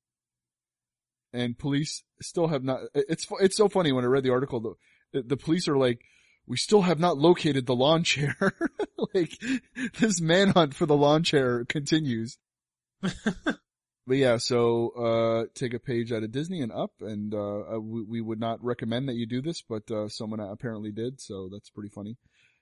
And police still have not, it's, it's so funny when I read the article, the, the police are like, we still have not located the lawn chair. Like, this manhunt for the lawn chair continues. But yeah, so, uh, take a page out of Disney and Up, and, uh, we, we would not recommend that you do this, but, uh, someone apparently did, so that's pretty funny.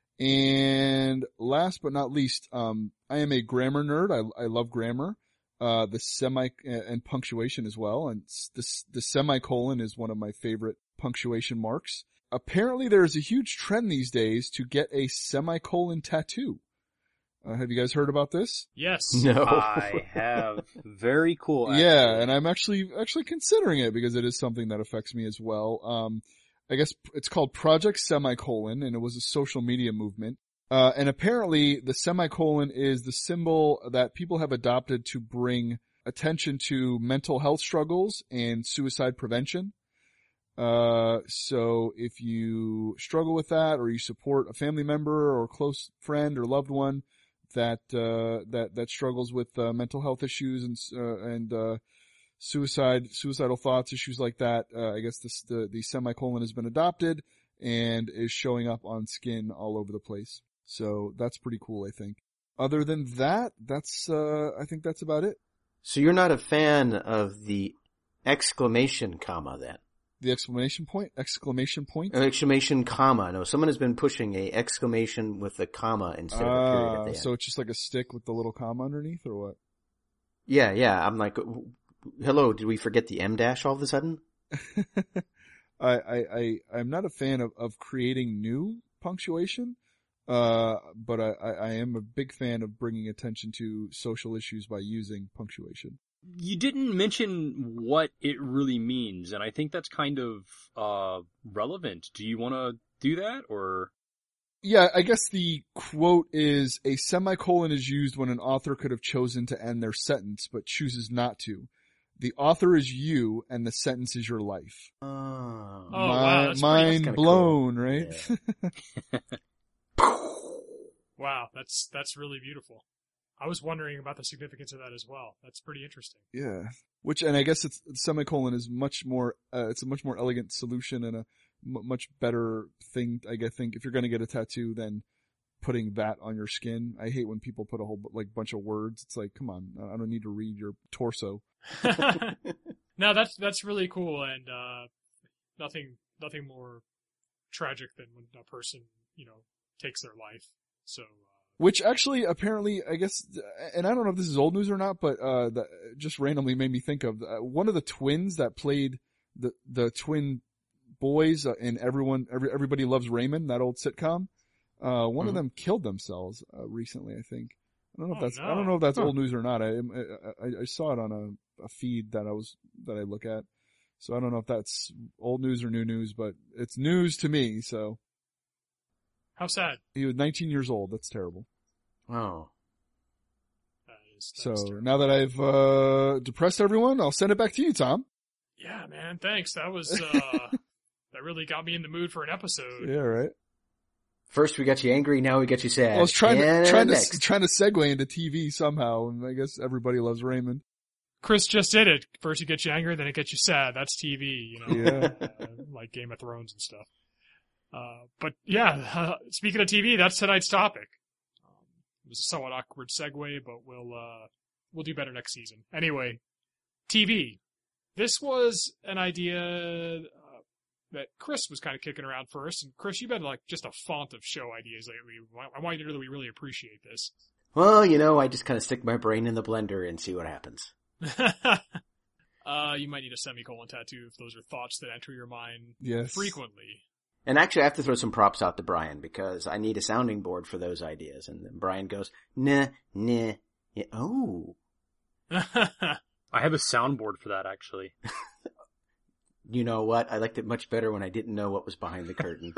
And last but not least, um, I am a grammar nerd. I, I love grammar, uh, the semi, and punctuation as well, and this, the semicolon is one of my favorite punctuation marks. Apparently there is a huge trend these days to get a semicolon tattoo. Uh, have you guys heard about this? Yes. No. I have. Very cool. Actually. Yeah, and I'm actually actually considering it because it is something that affects me as well. Um, I guess it's called Project Semicolon, and it was a social media movement. Uh, and apparently the semicolon is the symbol that people have adopted to bring attention to mental health struggles and suicide prevention. Uh, so if you struggle with that, or you support a family member or close friend or loved one that, uh, that, that struggles with, uh, mental health issues and, uh, and, uh, suicide, suicidal thoughts, issues like that, uh, I guess this, the, the semicolon has been adopted and is showing up on skin all over the place. So that's pretty cool, I think. Other than that, that's, uh, I think that's about it. So you're not a fan of the exclamation comma then? The exclamation point? Exclamation point? An exclamation comma. No, someone has been pushing a exclamation with a comma instead of a period at the Uh, end. so it's just like a stick with the little comma underneath, or what? Yeah, yeah. I'm like, hello, did we forget the M dash all of a sudden? I, I, I, I'm not a fan of, of creating new punctuation, uh, but I, I, I am a big fan of bringing attention to social issues by using punctuation. You didn't mention what it really means, and I think that's kind of uh relevant. Do you want to do that, or? Yeah, I guess the quote is, a semicolon is used when an author could have chosen to end their sentence, but chooses not to. The author is you, and the sentence is your life. Oh, Oh, Mi- wow, that's pretty- mind that's kinda blown, cool. right? Yeah. Wow, that's that's really beautiful. I was wondering about the significance of that as well. That's pretty interesting. Yeah. Which, and I guess it's, semicolon is much more, uh, it's a much more elegant solution and a m- much better thing, I think, if you're gonna get a tattoo than putting that on your skin. I hate when people put a whole, like, bunch of words. It's like, come on, I don't need to read your torso. No, that's that's really cool, and uh nothing nothing more tragic than when a person, you know, takes their life. So uh, Which actually, apparently, I guess, and I don't know if this is old news or not, but uh that just randomly made me think of uh, one of the twins that played the the twin boys uh, in Everyone Every, Everybody Loves Raymond, that old sitcom. Uh, one Mhm. of them killed themselves uh, recently, I think. I don't know if Oh, that's no. I don't know if that's Huh. old news or not. I, I I saw it on a, a feed that I was that I look at, so I don't know if that's old news or new news, but it's news to me. So how sad. he was nineteen years old. That's terrible. Oh. That is, that So is terrible. now that I've uh depressed everyone, I'll send it back to you, Tom. Yeah, man, thanks. That was uh that really got me in the mood for an episode. Yeah, right. First we got you angry, now we got you sad. I was trying and to trying next. to trying to segue into T V somehow, and I guess everybody loves Raymond. Chris just did it. First it gets you angry, then it gets you sad. That's T V, you know, Yeah. uh, like Game of Thrones and stuff. Uh, but yeah, uh, speaking of T V, that's tonight's topic. Um, it was a somewhat awkward segue, but we'll, uh, we'll do better next season. Anyway, T V. This was an idea, uh, that Chris was kind of kicking around first. And Chris, you've been like just a font of show ideas lately. I want you to know that we really appreciate this. Well, you know, I just kind of stick my brain in the blender and see what happens. uh, you might need a semicolon tattoo if those are thoughts that enter your mind Yes. frequently. And actually, I have to throw some props out to Brian because I need a sounding board for those ideas. And then Brian goes, nah, nah, yeah, oh. I have a soundboard for that, actually. You know what? I liked it much better when I didn't know what was behind the curtain.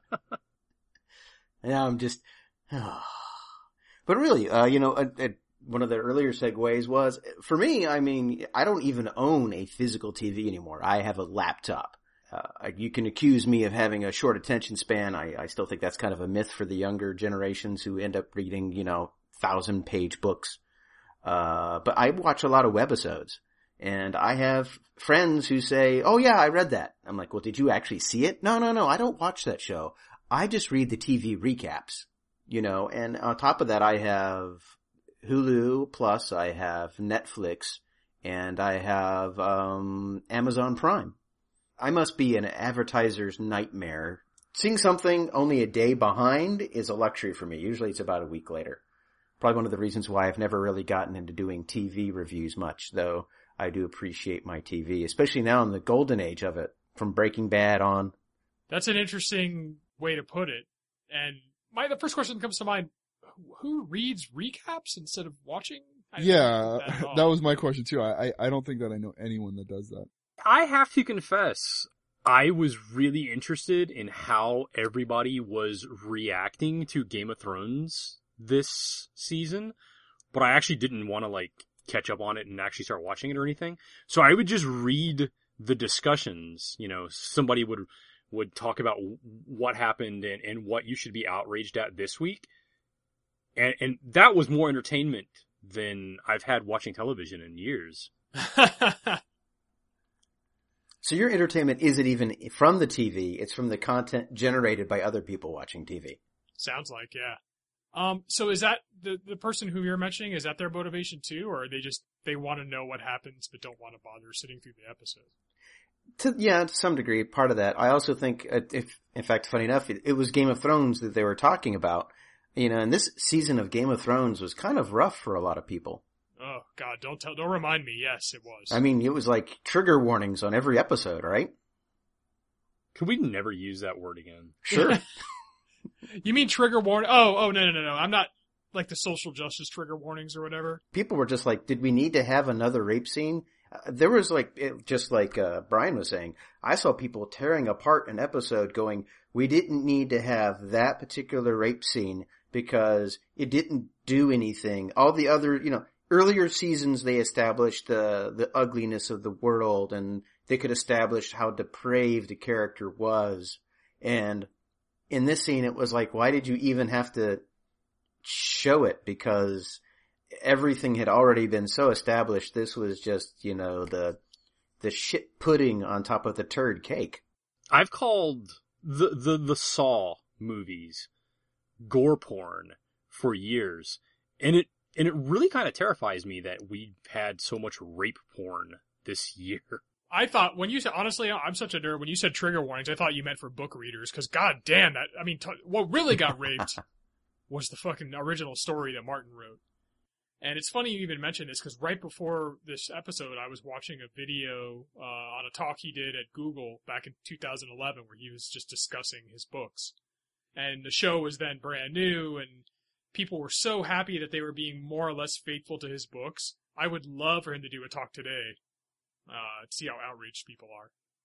Now I'm just, but really, uh, you know, uh, uh, one of the earlier segues was, for me, I mean, I don't even own a physical T V anymore. I have a laptop. Uh, you can accuse me of having a short attention span. I, I still think that's kind of a myth for the younger generations who end up reading, you know, thousand page books. Uh, but I watch a lot of webisodes. And I have friends who say, oh yeah, I read that. I'm like, well, did you actually see it? No, no, no, I don't watch that show. I just read the T V recaps, you know, and on top of that, I have Hulu Plus, I have Netflix, and I have, um, Amazon Prime. I must be an advertiser's nightmare. Seeing something only a day behind is a luxury for me. Usually it's about a week later. Probably one of the reasons why I've never really gotten into doing T V reviews much, though. I do appreciate my T V, especially now in the golden age of it, from Breaking Bad on. That's an interesting way to put it. And my the first question that comes to mind, who reads recaps instead of watching? I Yeah, that, that was my question too. I, I I don't think that I know anyone that does that. I have to confess, I was really interested in how everybody was reacting to Game of Thrones this season, but I actually didn't want to, like, catch up on it and actually start watching it or anything. So I would just read the discussions. You know, somebody would would talk about what happened and, and what you should be outraged at this week. And, and that was more entertainment than I've had watching television in years. So your entertainment isn't even from the T V, it's from the content generated by other people watching T V. Sounds like, yeah. Um, so is that the, the person who you're mentioning, is that their motivation too, or are they just, they want to know what happens but don't want to bother sitting through the episode? To, yeah, to some degree, part of that. I also think, uh, if, in fact, funny enough, it, it was Game of Thrones that they were talking about. You know, and this season of Game of Thrones was kind of rough for a lot of people. Oh God, don't tell, don't remind me. Yes, it was. I mean, it was like trigger warnings on every episode, right? Could we never use that word again? Sure. You mean trigger warning? Oh, oh, no, no, no, no. I'm not like the social justice trigger warnings or whatever. People were just like, did we need to have another rape scene? Uh, there was like, it, just like uh, Brian was saying, I saw people tearing apart an episode going, we didn't need to have that particular rape scene because it didn't do anything. All the other, you know, earlier seasons they established the, the ugliness of the world and they could establish how depraved the character was. And in this scene, it was like, why did you even have to show it? Because everything had already been so established. This was just, you know, the, the shit pudding on top of the turd cake. I've called the, the, the Saw movies gore porn for years. And it, and it really kind of terrifies me that we've had so much rape porn this year. I thought when you said, honestly, I'm such a nerd. When you said trigger warnings, I thought you meant for book readers. Cause god damn that, I mean, t- what really got raped was the fucking original story that Martin wrote. And it's funny you even mentioned this cause right before this episode, I was watching a video, uh, on a talk he did at Google back in two thousand eleven where he was just discussing his books. And the show was then brand new and people were so happy that they were being more or less faithful to his books. I would love for him to do a talk today. Uh, to see how outraged people are.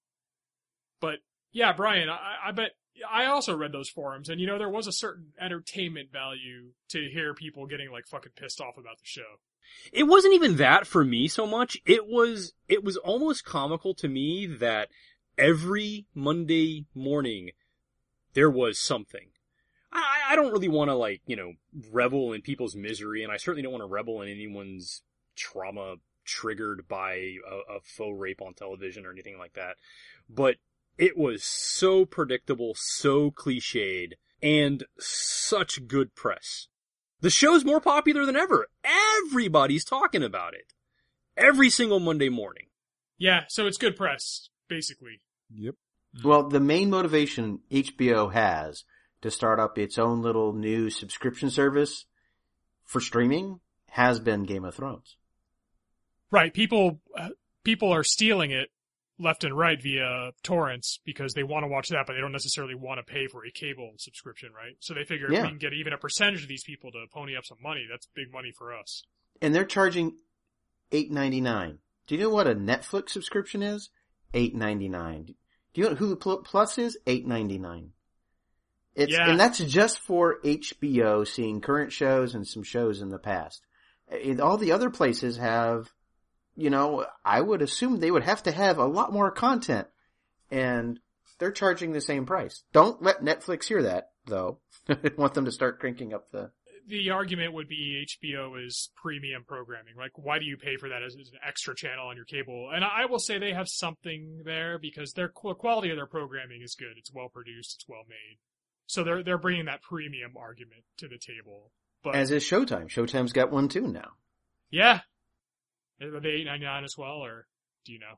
But, yeah, Brian, I, I bet, I also read those forums, and you know, there was a certain entertainment value to hear people getting, like, fucking pissed off about the show. It wasn't even that for me so much. It was, it was almost comical to me that every Monday morning there was something. I, I don't really want to, like, you know, revel in people's misery, and I certainly don't want to revel in anyone's trauma triggered by a, a faux rape on television or anything like that. But it was so predictable, so cliched, and such good press. The show's more popular than ever. Everybody's talking about it. Every single Monday morning. Yeah, so it's good press, basically. Yep. Well, the main motivation H B O has to start up its own little new subscription service for streaming has been Game of Thrones. Right, people uh, people are stealing it left and right via torrents because they want to watch that, but they don't necessarily want to pay for a cable subscription, right? So they figure Yeah. if we can get even a percentage of these people to pony up some money, that's big money for us. And they're charging eight ninety-nine. Do you know what a Netflix subscription is? eight ninety-nine. Do you know what Hulu Plus is? eight ninety-nine. It's, Yeah. and that's just for H B O seeing current shows and some shows in the past. And all the other places have, you know, I would assume they would have to have a lot more content, and they're charging the same price. Don't let Netflix hear that, though. I want them to start cranking up the... The argument would be H B O is premium programming. Like, why do you pay for that as, as an extra channel on your cable? And I will say they have something there because their the quality of their programming is good. It's well produced. It's well made. So they're they're bringing that premium argument to the table. But As is Showtime. Showtime's got one too now. yeah, are they eight ninety-nine as well, or do you know?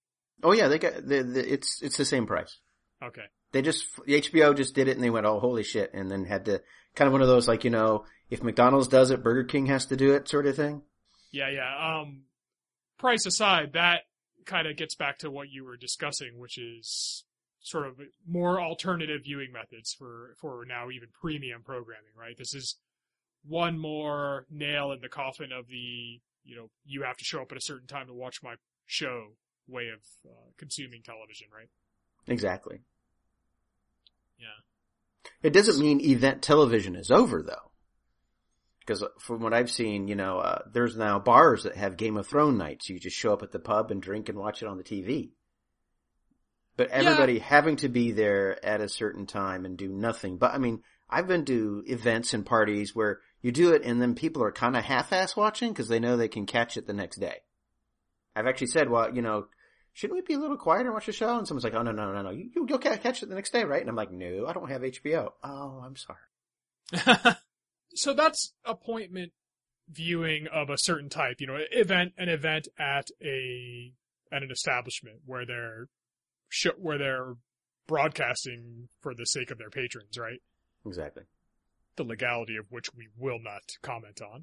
Oh yeah, they got the, the it's it's the same price. Okay. They just H B O just did it and they went, oh holy shit, and then had to kind of one of those like, you know, if McDonald's does it, Burger King has to do it sort of thing. Yeah, yeah. Um, price aside, that kind of gets back to what you were discussing, which is sort of more alternative viewing methods for, for now even premium programming, right? This is one more nail in the coffin of the, you know, you have to show up at a certain time to watch my show way of uh, consuming television, right? Exactly. Yeah. It doesn't mean event television is over though. Because from what I've seen, you know, uh, there's now bars that have Game of Thrones nights. You just show up at the pub and drink and watch it on the T V. But everybody Yeah. having to be there at a certain time and do nothing. But I mean, I've been to events and parties where you do it and then people are kind of half-ass watching because they know they can catch it the next day. I've actually said, well, you know, shouldn't we be a little quieter and watch the show? And someone's like, oh, no, no, no, no. You, you'll catch it the next day, right? And I'm like, no, I don't have H B O. Oh, I'm sorry. So that's appointment viewing of a certain type, you know, event, an event at a, at an establishment where they're, sh- where they're broadcasting for the sake of their patrons, right? Exactly. The legality of which we will not comment on.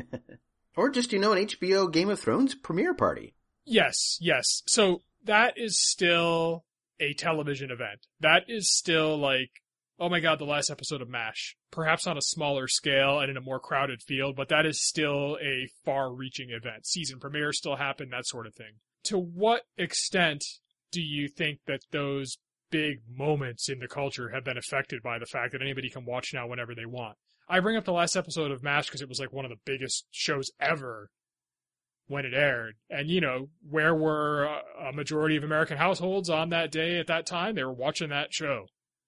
Or just, you know, an H B O Game of Thrones premiere party. Yes, yes. So that is still a television event. That is still like, oh my god, the last episode of MASH. Perhaps on a smaller scale and in a more crowded field, but that is still a far-reaching event. Season premieres still happen, that sort of thing. To what extent do you think that those big moments in the culture have been affected by the fact that anybody can watch now whenever they want? I bring up the last episode of MASH because it was like one of the biggest shows ever when it aired. And, you know, where were a majority of American households on that day at that time? They were watching that show.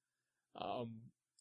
Um,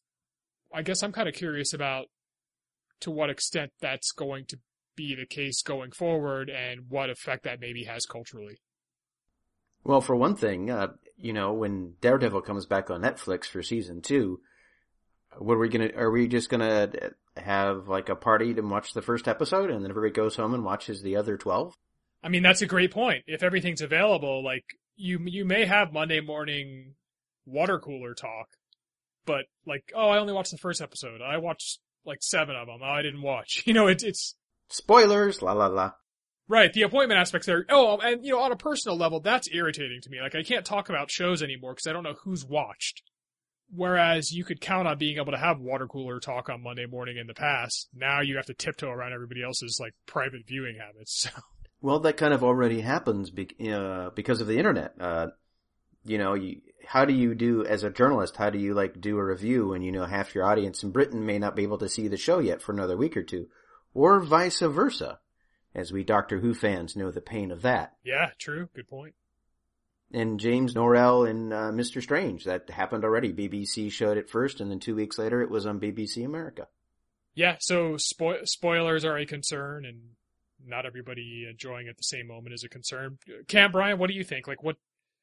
I guess I'm kind of curious about to what extent that's going to be the case going forward and what effect that maybe has culturally. Well, for one thing, uh, you know, when Daredevil comes back on Netflix for season two, what are we gonna, are we just gonna have like a party to watch the first episode and then everybody goes home and watches the other twelve? I mean, that's a great point. If everything's available, like, you, you may have Monday morning water cooler talk, but like, oh, I only watched the first episode. I watched like seven of them. Oh, I didn't watch. You know, it's, it's, Spoilers, la la la. right, the appointment aspects there. Oh, and, you know, on a personal level, that's irritating to me. Like, I can't talk about shows anymore because I don't know who's watched. Whereas you could count on being able to have water cooler talk on Monday morning in the past. Now you have to tiptoe around everybody else's, like, private viewing habits. Well, that kind of already happens be- uh, because of the internet. Uh, you know, you, how do you do, as a journalist, how do you, like, do a review when you know half your audience in Britain may not be able to see the show yet for another week or two? Or vice versa, as we Doctor Who fans know the pain of that. Yeah, true. Good point. And James Norrell in uh, Mister Strange. That happened already. B B C showed it first, and then two weeks later it was on B B C America. Yeah, so spo- spoilers are a concern, and not everybody enjoying it at the same moment is a concern. Cam, Brian, what do you think? Like, what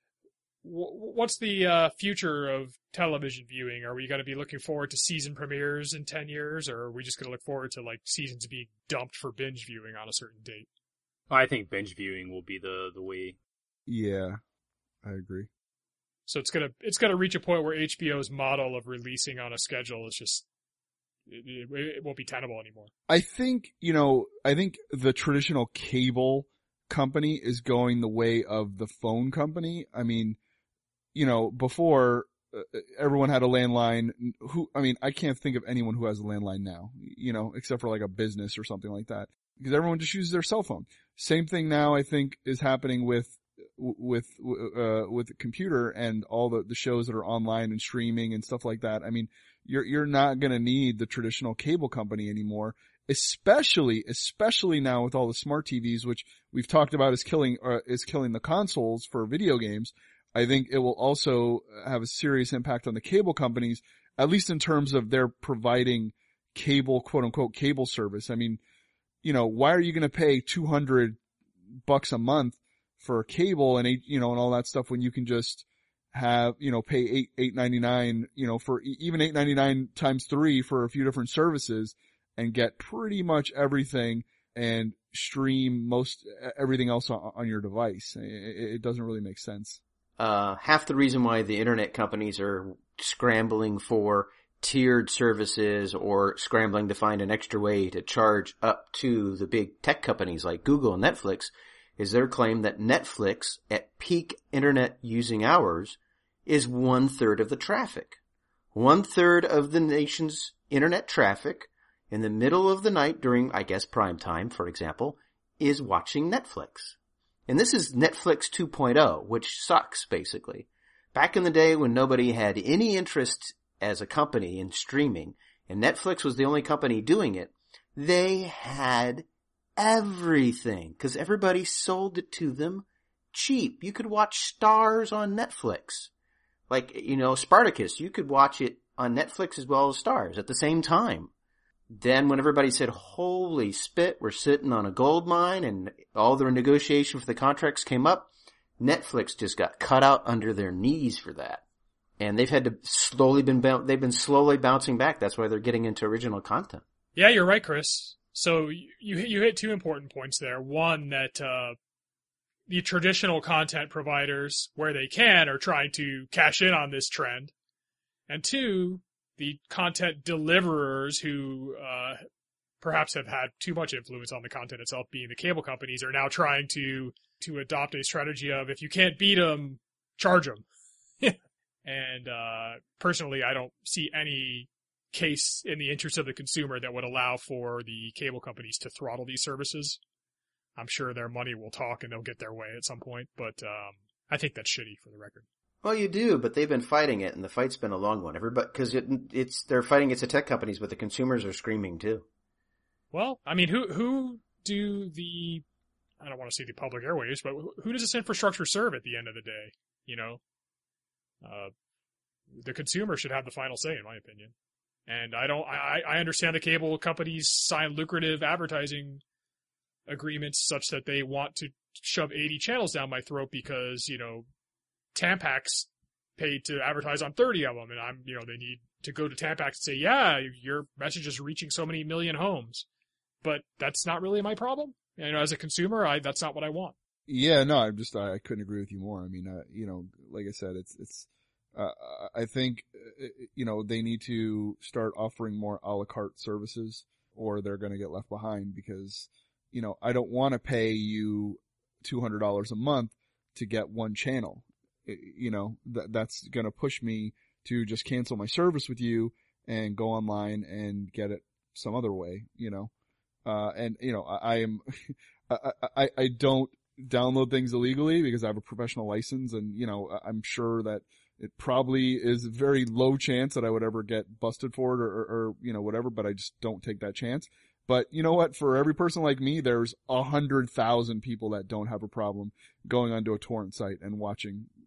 what's the uh, future of television viewing? Are we going to be looking forward to season premieres in ten years, or are we just going to look forward to like seasons being dumped for binge viewing on a certain date? I think binge viewing will be the, the way. Yeah, I agree. So it's gonna it's gonna reach a point where H B O's model of releasing on a schedule is just it, it, it won't be tenable anymore. I think you know. I think the traditional cable company is going the way of the phone company. I mean, you know, before uh, everyone had a landline. Who I mean, I can't think of anyone who has a landline now. You know, except for like a business or something like that, because everyone just uses their cell phone. Same thing now, I think, is happening with. with uh with the computer and all the the shows that are online and streaming and stuff like that. I mean, you're you're not going to need the traditional cable company anymore, especially especially now with all the smart T Vs, which we've talked about is killing uh, is killing the consoles for video games. I think it will also have a serious impact on the cable companies, at least in terms of their providing cable, quote unquote, cable service. I mean, you know, why are you going to pay two hundred bucks a month for cable and eight, you know, and all that stuff when you can just have, you know, pay eight, eight ninety-nine, you know, for even eight ninety-nine times three for a few different services and get pretty much everything and stream most everything else on, on your device. It, it doesn't really make sense. Uh, half the reason why the internet companies are scrambling for tiered services or scrambling to find an extra way to charge up to the big tech companies like Google and Netflix is their claim that Netflix, at peak internet using hours, is one-third of the traffic. One-third of the nation's internet traffic in the middle of the night during, I guess, prime time, for example, is watching Netflix. And this is Netflix two point oh, which sucks, basically. Back in the day when nobody had any interest as a company in streaming, and Netflix was the only company doing it, they had everything, because everybody sold it to them cheap. You could watch Stars on Netflix. Like, you know, Spartacus, you could watch it on Netflix as well as Stars at the same time. Then when everybody said, holy spit, we're sitting on a gold mine, and all the negotiation for the contracts came up, Netflix just got cut out under their knees for that. And they've had to slowly been, they've been slowly bouncing back. That's why they're getting into original content. Yeah, you're right, Chris. So you you hit two important points there. One, that uh, the traditional content providers, where they can, are trying to cash in on this trend. And two, the content deliverers who uh, perhaps have had too much influence on the content itself, being the cable companies, are now trying to, to adopt a strategy of, if you can't beat them, charge them. And uh, personally, I don't see any case in the interest of the consumer that would allow for the cable companies to throttle these services. I'm sure their money will talk and they'll get their way at some point, but um, I think that's shitty for the record. Well, you do, but they've been fighting it, and the fight's been a long one. Everybody, because it, it's they're fighting against the tech companies, but the consumers are screaming too. Well, I mean, who who do the I don't want to say the public airwaves, but who does this infrastructure serve at the end of the day? You know, uh, the consumer should have the final say, in my opinion. And I don't, I, I understand the cable companies sign lucrative advertising agreements such that they want to shove eighty channels down my throat because, you know, Tampax paid to advertise on thirty of them. And I'm, you know, they need to go to Tampax and say, yeah, your message is reaching so many million homes. But that's not really my problem. You know, as a consumer, I, that's not what I want. Yeah, no, I'm just, I, I couldn't agree with you more. I mean, uh, you know, like I said, it's, it's, Uh, I think, you know, they need to start offering more a la carte services or they're going to get left behind because, you know, I don't want to pay you two hundred dollars a month to get one channel. It, you know, that that's going to push me to just cancel my service with you and go online and get it some other way, you know. Uh, and, you know, I, I am, I, I, I don't download things illegally because I have a professional license and, you know, I'm sure that it probably is a very low chance that I would ever get busted for it or, or, or, you know, whatever, but I just don't take that chance. But you know what? For every person like me, there's a hundred thousand people that don't have a problem going onto a torrent site and watching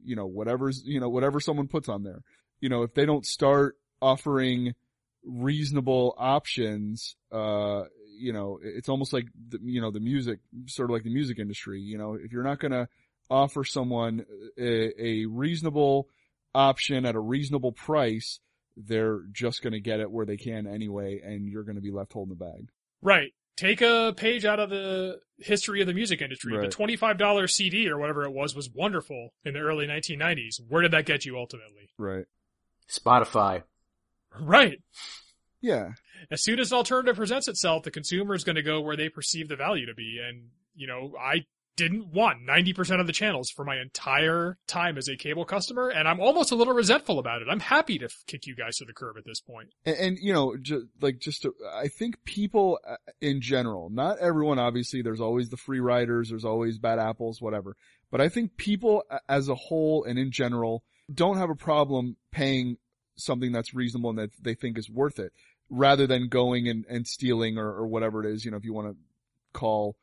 you know, whatever's, you know, whatever someone puts on there. You know, if they don't start offering reasonable options, uh, you know, it's almost like, the, you know, the music, sort of like the music industry. You know, if you're not going to offer someone a, a reasonable option at a reasonable price, they're just going to get it where they can anyway, and you're going to be left holding the bag. Right. Take a page out of the history of the music industry. Right. The twenty-five dollars C D or whatever it was was wonderful in the early nineteen nineties. Where did that get you ultimately? Right. Spotify. Right. Yeah. As soon as an alternative presents itself, the consumer is going to go where they perceive the value to be. And, you know, I didn't want ninety percent of the channels for my entire time as a cable customer, and I'm almost a little resentful about it. I'm happy to kick you guys to the curb at this point. And, and you know, ju- like just to, I think people in general, not everyone, obviously, there's always the free riders, there's always bad apples, whatever. But I think people as a whole and in general don't have a problem paying something that's reasonable and that they think is worth it, rather than going and, and stealing or, or whatever it is, you know, if you want to call,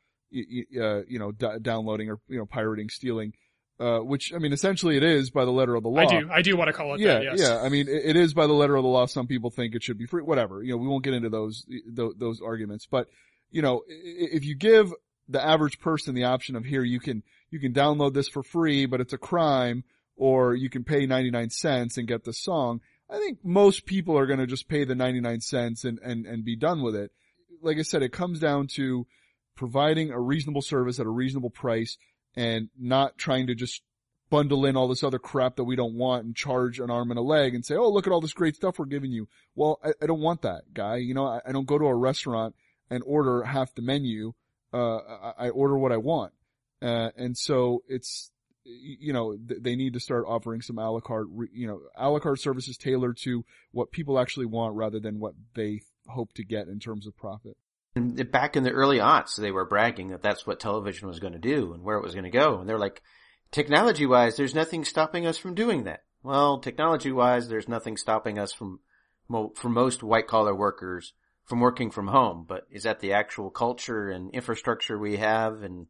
uh, you know, d- downloading or, you know, pirating, stealing, uh, which, I mean, essentially it is by the letter of the law. I do, I do want to call it yeah, that, yes. Yeah, I mean, it, it is by the letter of the law. Some people think it should be free, whatever. You know, we won't get into those, those, those arguments, but, you know, if you give the average person the option of here, you can, you can download this for free, but it's a crime, or you can pay ninety-nine cents and get the song. I think most people are going to just pay the ninety-nine cents and, and, and be done with it. Like I said, it comes down to providing a reasonable service at a reasonable price and not trying to just bundle in all this other crap that we don't want and charge an arm and a leg and say, oh, look at all this great stuff we're giving you. Well, I, I don't want that, guy. You know, I, I don't go to a restaurant and order half the menu. Uh, I, I order what I want. Uh, and so it's, you know, they need to start offering some a la carte, you know, a la carte services tailored to what people actually want rather than what they hope to get in terms of profit. And back in the early aughts, they were bragging that that's what television was going to do and where it was going to go. And they're like, technology-wise, there's nothing stopping us from doing that. Well, technology-wise, there's nothing stopping us from, for most white-collar workers, from working from home. But is that the actual culture and infrastructure we have and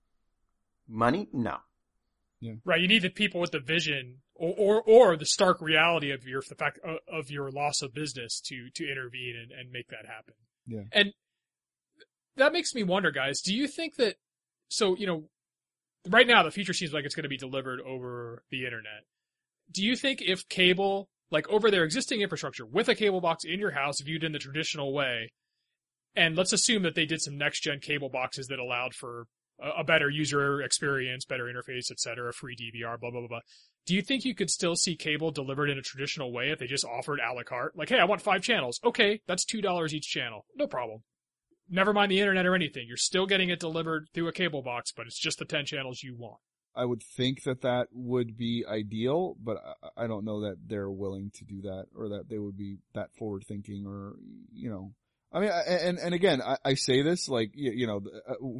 money? No. Yeah. Right. You need the people with the vision or, or, or the stark reality of your, the fact of your loss of business to, to intervene and, and make that happen. Yeah. And that makes me wonder, guys, do you think that, so, you know, right now the future seems like it's going to be delivered over the internet. Do you think if cable, like over their existing infrastructure with a cable box in your house viewed in the traditional way, and let's assume that they did some next gen cable boxes that allowed for a better user experience, better interface, et cetera, free D V R, blah, blah, blah, blah. Do you think you could still see cable delivered in a traditional way if they just offered a la carte? Like, hey, I want five channels. Okay, that's two dollars each channel. No problem. Never mind the internet or anything. You're still getting it delivered through a cable box, but it's just the ten channels you want. I would think that that would be ideal, but I don't know that they're willing to do that or that they would be that forward thinking or, you know. I mean, and, and again, I, I say this like, you, you know,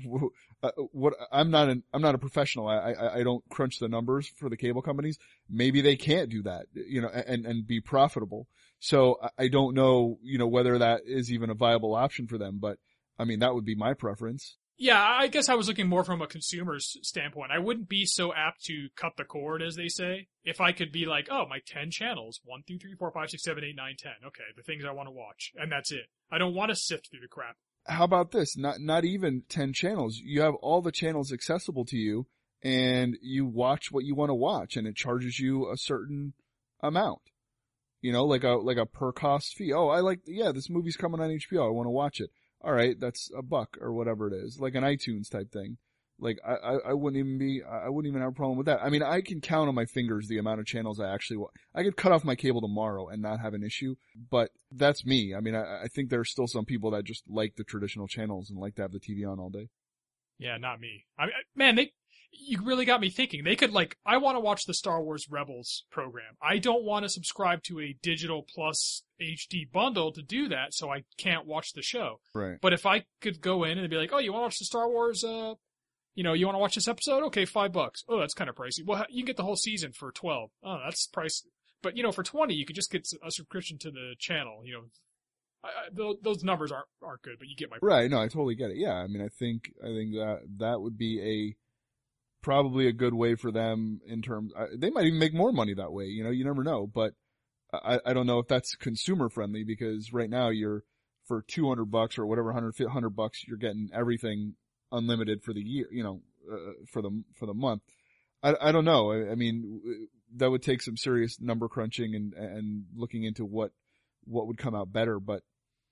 uh, what, I'm not an, I'm not a professional. I, I, I don't crunch the numbers for the cable companies. Maybe they can't do that, you know, and, and be profitable. So I don't know, you know, whether that is even a viable option for them, but I mean, that would be my preference. Yeah, I guess I was looking more from a consumer's standpoint. I wouldn't be so apt to cut the cord, as they say, if I could be like, oh, my ten channels, one, two, three, four, five, six, seven, eight, nine, ten. Okay, the things I want to watch, and that's it. I don't want to sift through the crap. How about this? Not not even ten channels. You have all the channels accessible to you, and you watch what you want to watch, and it charges you a certain amount. You know, like a like a per cost fee. Oh, I like, yeah, this movie's coming on H B O. I want to watch it. All right, that's a buck or whatever it is, like an iTunes type thing. Like I, I, I wouldn't even be, I wouldn't even have a problem with that. I mean, I can count on my fingers the amount of channels I actually want. I could cut off my cable tomorrow and not have an issue, but that's me. I mean, I, I think there are still some people that just like the traditional channels and like to have the T V on all day. Yeah, not me. I mean, man, they, you really got me thinking. They could like, I want to watch the Star Wars Rebels program. I don't want to subscribe to a digital plus H D bundle to do that, so I can't watch the show. Right. But if I could go in and be like, oh, you want to watch the Star Wars, uh, you know, you want to watch this episode? Okay, five bucks. Oh, that's kind of pricey. Well, you can get the whole season for twelve. Oh, that's pricey. But, you know, for twenty, you could just get a subscription to the channel. You know, I, I, those numbers aren't aren't good, but you get my point. Right. No, I totally get it. Yeah. I mean, I think I think that that would be probably a good way for them in terms, uh, they might even make more money that way, you know, you never know, but I, I don't know if that's consumer friendly because right now you're, for two hundred bucks or whatever, one hundred bucks, you're getting everything unlimited for the year, you know, uh, for the, for the month. I, I don't know. I, I mean, that would take some serious number crunching and, and looking into what, what would come out better, but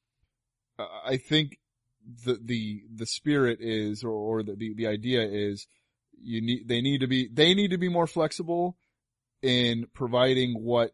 I think the, the, the spirit is, or, or the, the, the idea is you need, they need to be, they need to be more flexible in providing what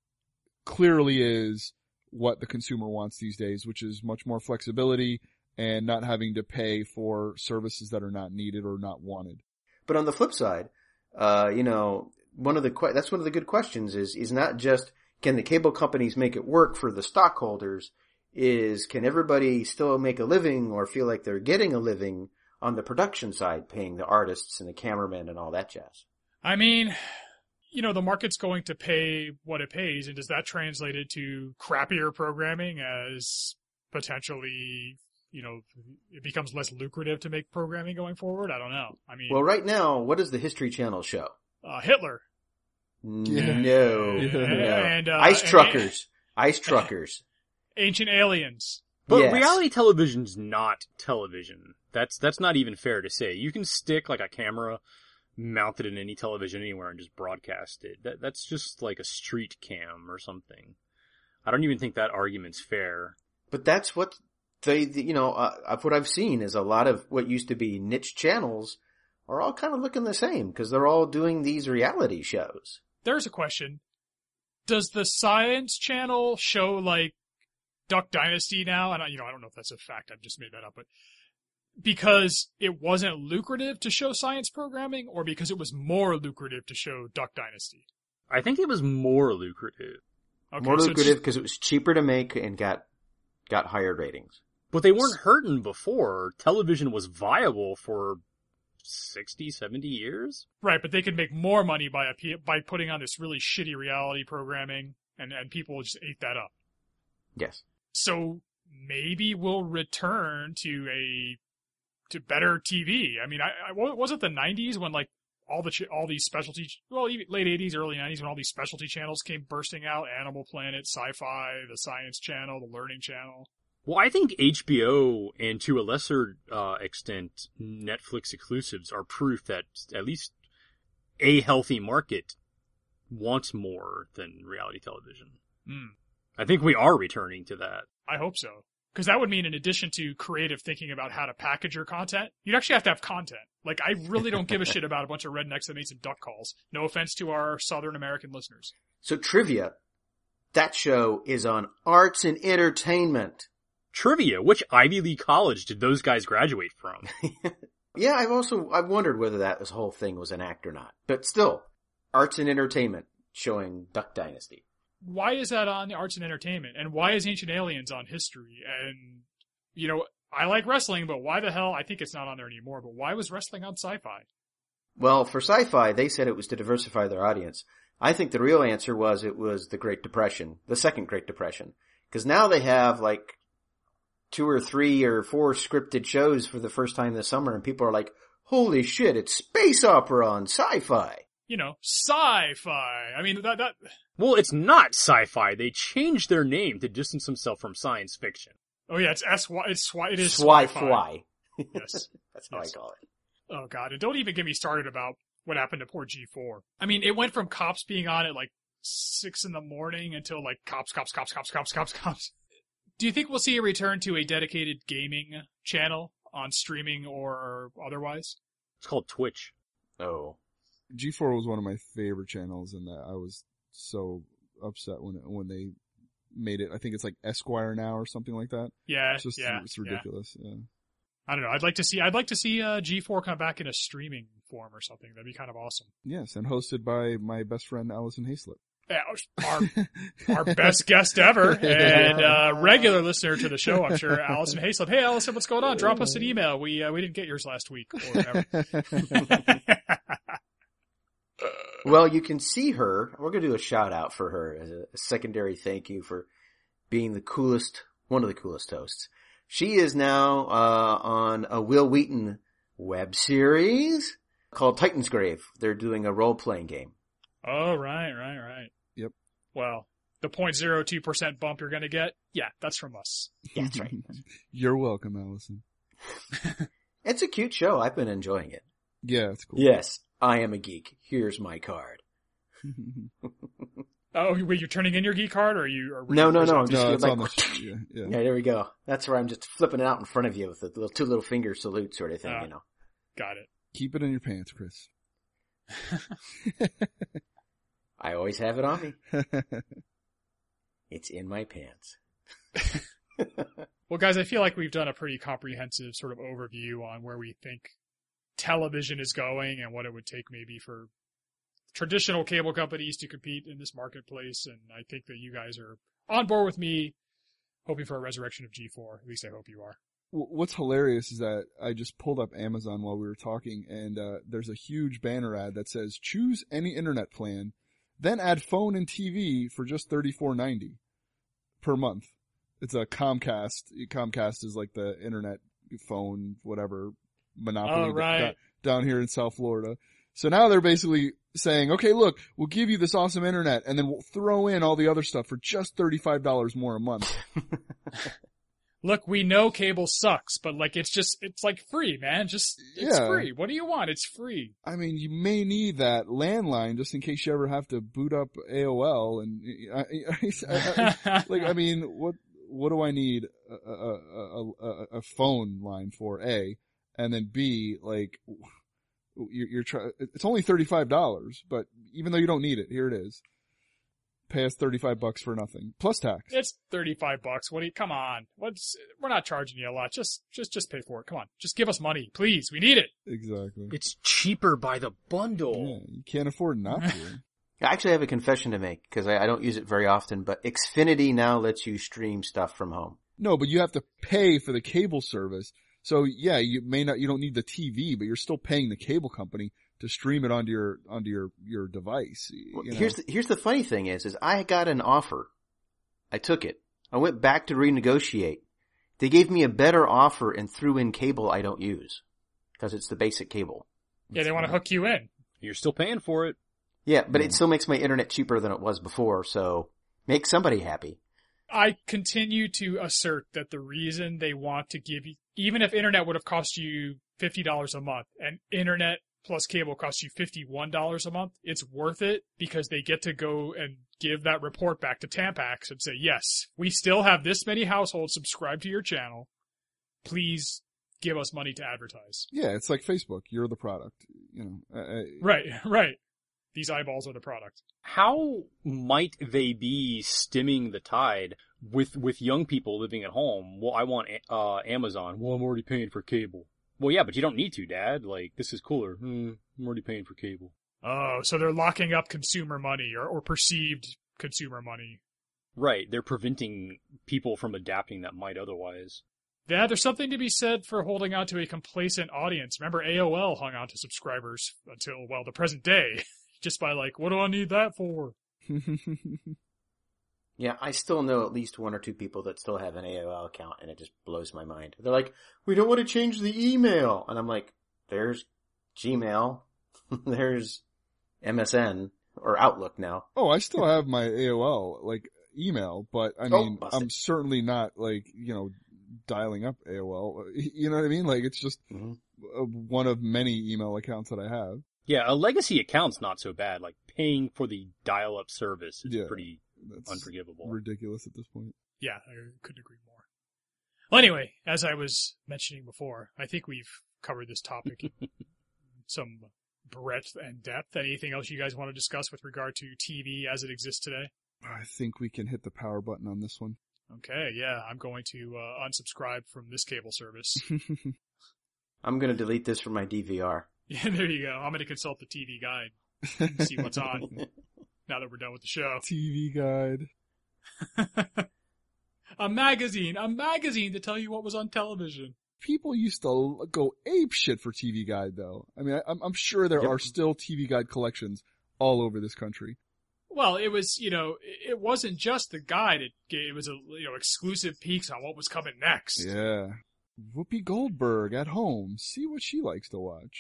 clearly is what the consumer wants these days, which is much more flexibility and not having to pay for services that are not needed or not wanted. But on the flip side, uh, you know, one of the, que- that's one of the good questions is, is not just can the cable companies make it work for the stockholders, is can everybody still make a living or feel like they're getting a living on the production side, paying the artists and the cameramen and all that jazz? I mean, you know, the market's going to pay what it pays, and does that translate into crappier programming as potentially, you know, it becomes less lucrative to make programming going forward? I don't know. I mean, well, right now, what does the History Channel show? Uh, Hitler. Yeah. No. Yeah. no. And, uh, Ice and, Truckers. Ice Truckers. Ancient Aliens. But Yes. reality television's not television. That's that's not even fair to say. You can stick like a camera mounted in any television anywhere and just broadcast it. That that's just like a street cam or something. I don't even think that argument's fair. But that's what they, you know, uh, what I've seen is a lot of what used to be niche channels are all kind of looking the same because they're all doing these reality shows. There's a question. Does the Science Channel show like Duck Dynasty now? And I, you know, I don't know if that's a fact. I've just made that up, but because it wasn't lucrative to show science programming or because it was more lucrative to show Duck Dynasty? I think it was more lucrative. Okay, More so lucrative it's- because it was cheaper to make and got got higher ratings. But they weren't hurting before. Television was viable for sixty, seventy years. Right, but they could make more money by a, by putting on this really shitty reality programming, and, and people just ate that up. Yes. So maybe we'll return to a to better T V. I mean, I, I was it the nineties when like all the ch- all these specialty, well, even late eighties, early nineties when all these specialty channels came bursting out: Animal Planet, Sci-Fi, the Science Channel, the Learning Channel. Well, I think H B O and to a lesser uh, extent Netflix exclusives are proof that at least a healthy market wants more than reality television. Mm. I think we are returning to that. I hope so. Because that would mean in addition to creative thinking about how to package your content, you'd actually have to have content. Like, I really don't give a shit about a bunch of rednecks that made some duck calls. No offense to our Southern American listeners. So trivia, that show is on Arts and Entertainment. Trivia, which Ivy League college did those guys graduate from? Yeah, I've also, I've wondered whether that this whole thing was an act or not. But still, Arts and Entertainment showing Duck Dynasty. Why is that on Arts and Entertainment? And why is Ancient Aliens on History? And, you know, I like wrestling, but why the hell? I think it's not on there anymore, but why was wrestling on Sci-Fi? Well, for Sci-Fi, they said it was to diversify their audience. I think the real answer was it was the Great Depression, the second Great Depression. Because now they have like two or three or four scripted shows for the first time this summer, and people are like, holy shit, it's space opera on Sci-Fi. You know, Sci-Fi. I mean, that, that... Well, it's not sci-fi. They changed their name to distance themselves from science fiction. Oh yeah, it's S Y, it's Swi, it is Swi-Fi. Yes. That's how Yes. I call it. Oh god, and don't even get me started about what happened to poor G four. I mean, it went from cops being on at like six in the morning until like cops, cops, cops, cops, cops, cops, cops. Do you think we'll see a return to a dedicated gaming channel on streaming or otherwise? It's called Twitch. Oh. G four was one of my favorite channels, and that I was so upset when it, when they made it. I think it's like Esquire now or something like that. Yeah, It's just yeah, it's ridiculous. Yeah. yeah. I don't know. I'd like to see. I'd like to see uh, G four come back in a streaming form or something. That'd be kind of awesome. Yes, and hosted by my best friend Allison Hayslip. Yeah, our our best guest ever and uh, regular listener to the show, I'm sure, Allison Hayslip. Hey, Allison, what's going on? Drop us an email. We uh, we didn't get yours last week or whatever. Well, you can see her. We're going to do a shout out for her as a, a secondary thank you for being the coolest, one of the coolest hosts. She is now uh on a Will Wheaton web series called Titan's Grave. They're doing a role-playing game. Oh, right, right, right. Yep. Well, the zero point zero two percent bump you're going to get, yeah, that's from us. Yeah, that's right. You're welcome, Allison. It's a cute show. I've been enjoying it. Yeah, it's cool. Yes, I am a geek. Here's my card. Oh, wait, you're turning in your geek card, or are you? Or No, no, no. I'm just No, it's like, on the, yeah, yeah. yeah, there we go. That's where I'm just flipping it out in front of you with the little two little finger salute sort of thing, Ah. you know. Got it. Keep it in your pants, Chris. I always have it on me. It's in my pants. Well, guys, I feel like we've done a pretty comprehensive sort of overview on where we think television is going and what it would take maybe for traditional cable companies to compete in this marketplace. And I think that you guys are on board with me, hoping for a resurrection of G four. At least I hope you are. What's hilarious is that I just pulled up Amazon while we were talking, and uh, there's a huge banner ad that says, choose any internet plan, then add phone and T V for just thirty-four ninety per month. It's a Comcast. Comcast is like the internet phone, whatever, monopoly Oh, right. da- down here in South Florida. So now they're basically saying, okay, look, we'll give you this awesome internet, and then we'll throw in all the other stuff for just thirty-five dollars more a month. Look, we know cable sucks, but like it's just, it's like free, man. Just, it's Yeah. free. What do you want? It's free. I mean, you may need that landline just in case you ever have to boot up A O L. And I, I, I, I, like, I mean, what what do I need a, a, a, a, a phone line for? A, and then B, like, you're, you're trying. It's only thirty-five dollars, but even though you don't need it, here it is. Pay us thirty-five bucks for nothing plus tax. It's thirty-five bucks. What do you, come on. What's, we're not charging you a lot. Just, just, just pay for it. Come on. Just give us money, please. We need it. Exactly. It's cheaper by the bundle. Yeah, you can't afford not to. I actually have a confession to make because I, I don't use it very often, but Xfinity now lets you stream stuff from home. No, but you have to pay for the cable service. So yeah, you may not, you don't need the T V, but you're still paying the cable company to stream it onto your, onto your, your device. You Well, know? here's the, here's the funny thing is, is I got an offer. I took it. I went back to renegotiate. They gave me a better offer and threw in cable I don't use because it's the basic cable. Yeah, they want to hook you in. You're still paying for it. Yeah, but Yeah. it still makes my internet cheaper than it was before, so make somebody happy. I continue to assert that the reason they want to give you, even if internet would have cost you fifty dollars a month and internet plus cable costs you fifty-one dollars a month, it's worth it because they get to go and give that report back to Tampax and say, yes, we still have this many households subscribed to your channel. Please give us money to advertise. Yeah, it's like Facebook. You're the product. You know, uh, Right, right. These eyeballs are the product. How might they be stemming the tide with with young people living at home? Well, I want uh, Amazon. Well, I'm already paying for cable. Well, yeah, but you don't need to, Dad. Like, this is cooler. Hmm, I'm already paying for cable. Oh, so they're locking up consumer money or, or perceived consumer money. Right, they're preventing people from adapting that might otherwise. Yeah, there's something to be said for holding on to a complacent audience. Remember, A O L hung on to subscribers until, well, the present day. Just by like, what do I need that for? Yeah, I still know at least one or two people that still have an A O L account, and it just blows my mind. They're like, we don't want to change the email. And I'm like, there's Gmail, there's M S N, or Outlook now. oh, I still have my A O L, like, email, but I Oh, mean, busted. I'm certainly not, like, you know, dialing up A O L. You know what I mean? Like, it's just Mm-hmm. uh, one of many email accounts that I have. Yeah, a legacy account's not so bad. Like, paying for the dial-up service is Yeah. pretty That's unforgivable. ridiculous at this point. Yeah, I couldn't agree more. Well, anyway, as I was mentioning before, I think we've covered this topic in some breadth and depth. Anything else you guys want to discuss with regard to T V as it exists today? I think we can hit the power button on this one. Okay, yeah, I'm going to uh, unsubscribe from this cable service. I'm going to delete this from my D V R. Yeah, there you go. I'm going to consult the T V guide and see what's on now that we're done with the show. T V guide. A magazine, a magazine to tell you what was on television. People used to go ape shit for T V Guide, though. I mean, I, I'm, I'm sure there Yep. are still T V Guide collections all over this country. Well, it was, you know, it wasn't just the guide. It gave, it was a, you know, exclusive peeks on what was coming next. Yeah. Whoopi Goldberg at home. See what she likes to watch.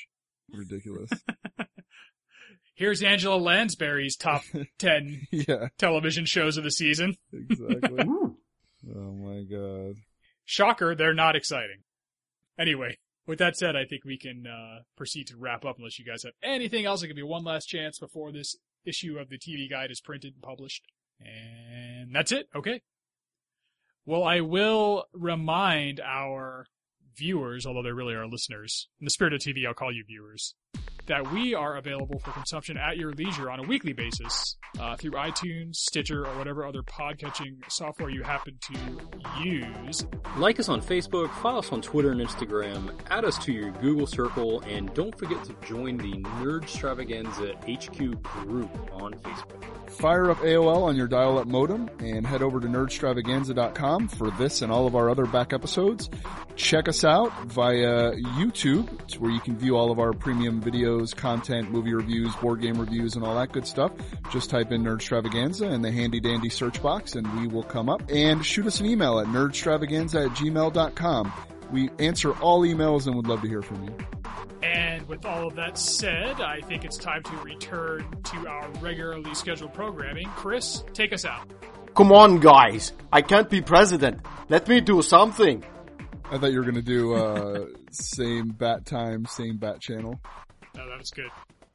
Ridiculous. Here's Angela Lansbury's top ten Yeah, television shows of the season. exactly. Oh my god. Shocker, they're not exciting. Anyway, with that said, I think we can uh, proceed to wrap up unless you guys have anything else. I'll give you one last chance before this issue of the T V Guide is printed and published. And that's it. Okay. Well, I will remind our viewers, although they really are listeners, in the spirit of T V, I'll call you viewers, that we are available for consumption at your leisure on a weekly basis uh, through iTunes, Stitcher, or whatever other podcatching software you happen to use. Like us on Facebook, follow us on Twitter and Instagram, add us to your Google Circle, and don't forget to join the Nerdstravaganza H Q group on Facebook. Fire up A O L on your dial-up modem and head over to nerdstravaganza dot com for this and all of our other back episodes. Check us out via YouTube, it's where you can view all of our premium videos, content, movie reviews, board game reviews, and all that good stuff. Just type in Nerdstravaganza in the handy-dandy search box and we will come up. And shoot us an email at nerdstravaganza at gmail dot com. We answer all emails and would love to hear from you. And with all of that said, I think it's time to return to our regularly scheduled programming. Chris, take us out. Come on, guys. I can't be president. Let me do something. I thought you were going to do uh, same bat time, same bat channel. No, that was good.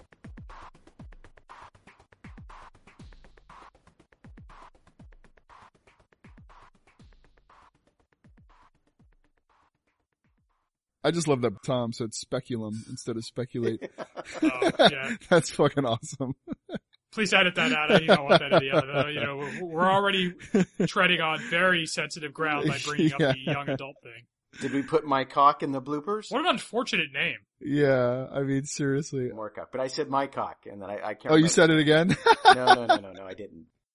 I just love that Tom said speculum instead of speculate. Oh, yeah. That's fucking awesome. Please edit that out. You don't want that in the other. You know, we're, we're already treading on very sensitive ground by bringing up Yeah. the young adult thing. Did we put my cock in the bloopers? What an unfortunate name. Yeah, I mean, seriously. More cock. But I said my cock, and then I, I can't Oh, you remember. said it again? No, no, no, no, no, I didn't.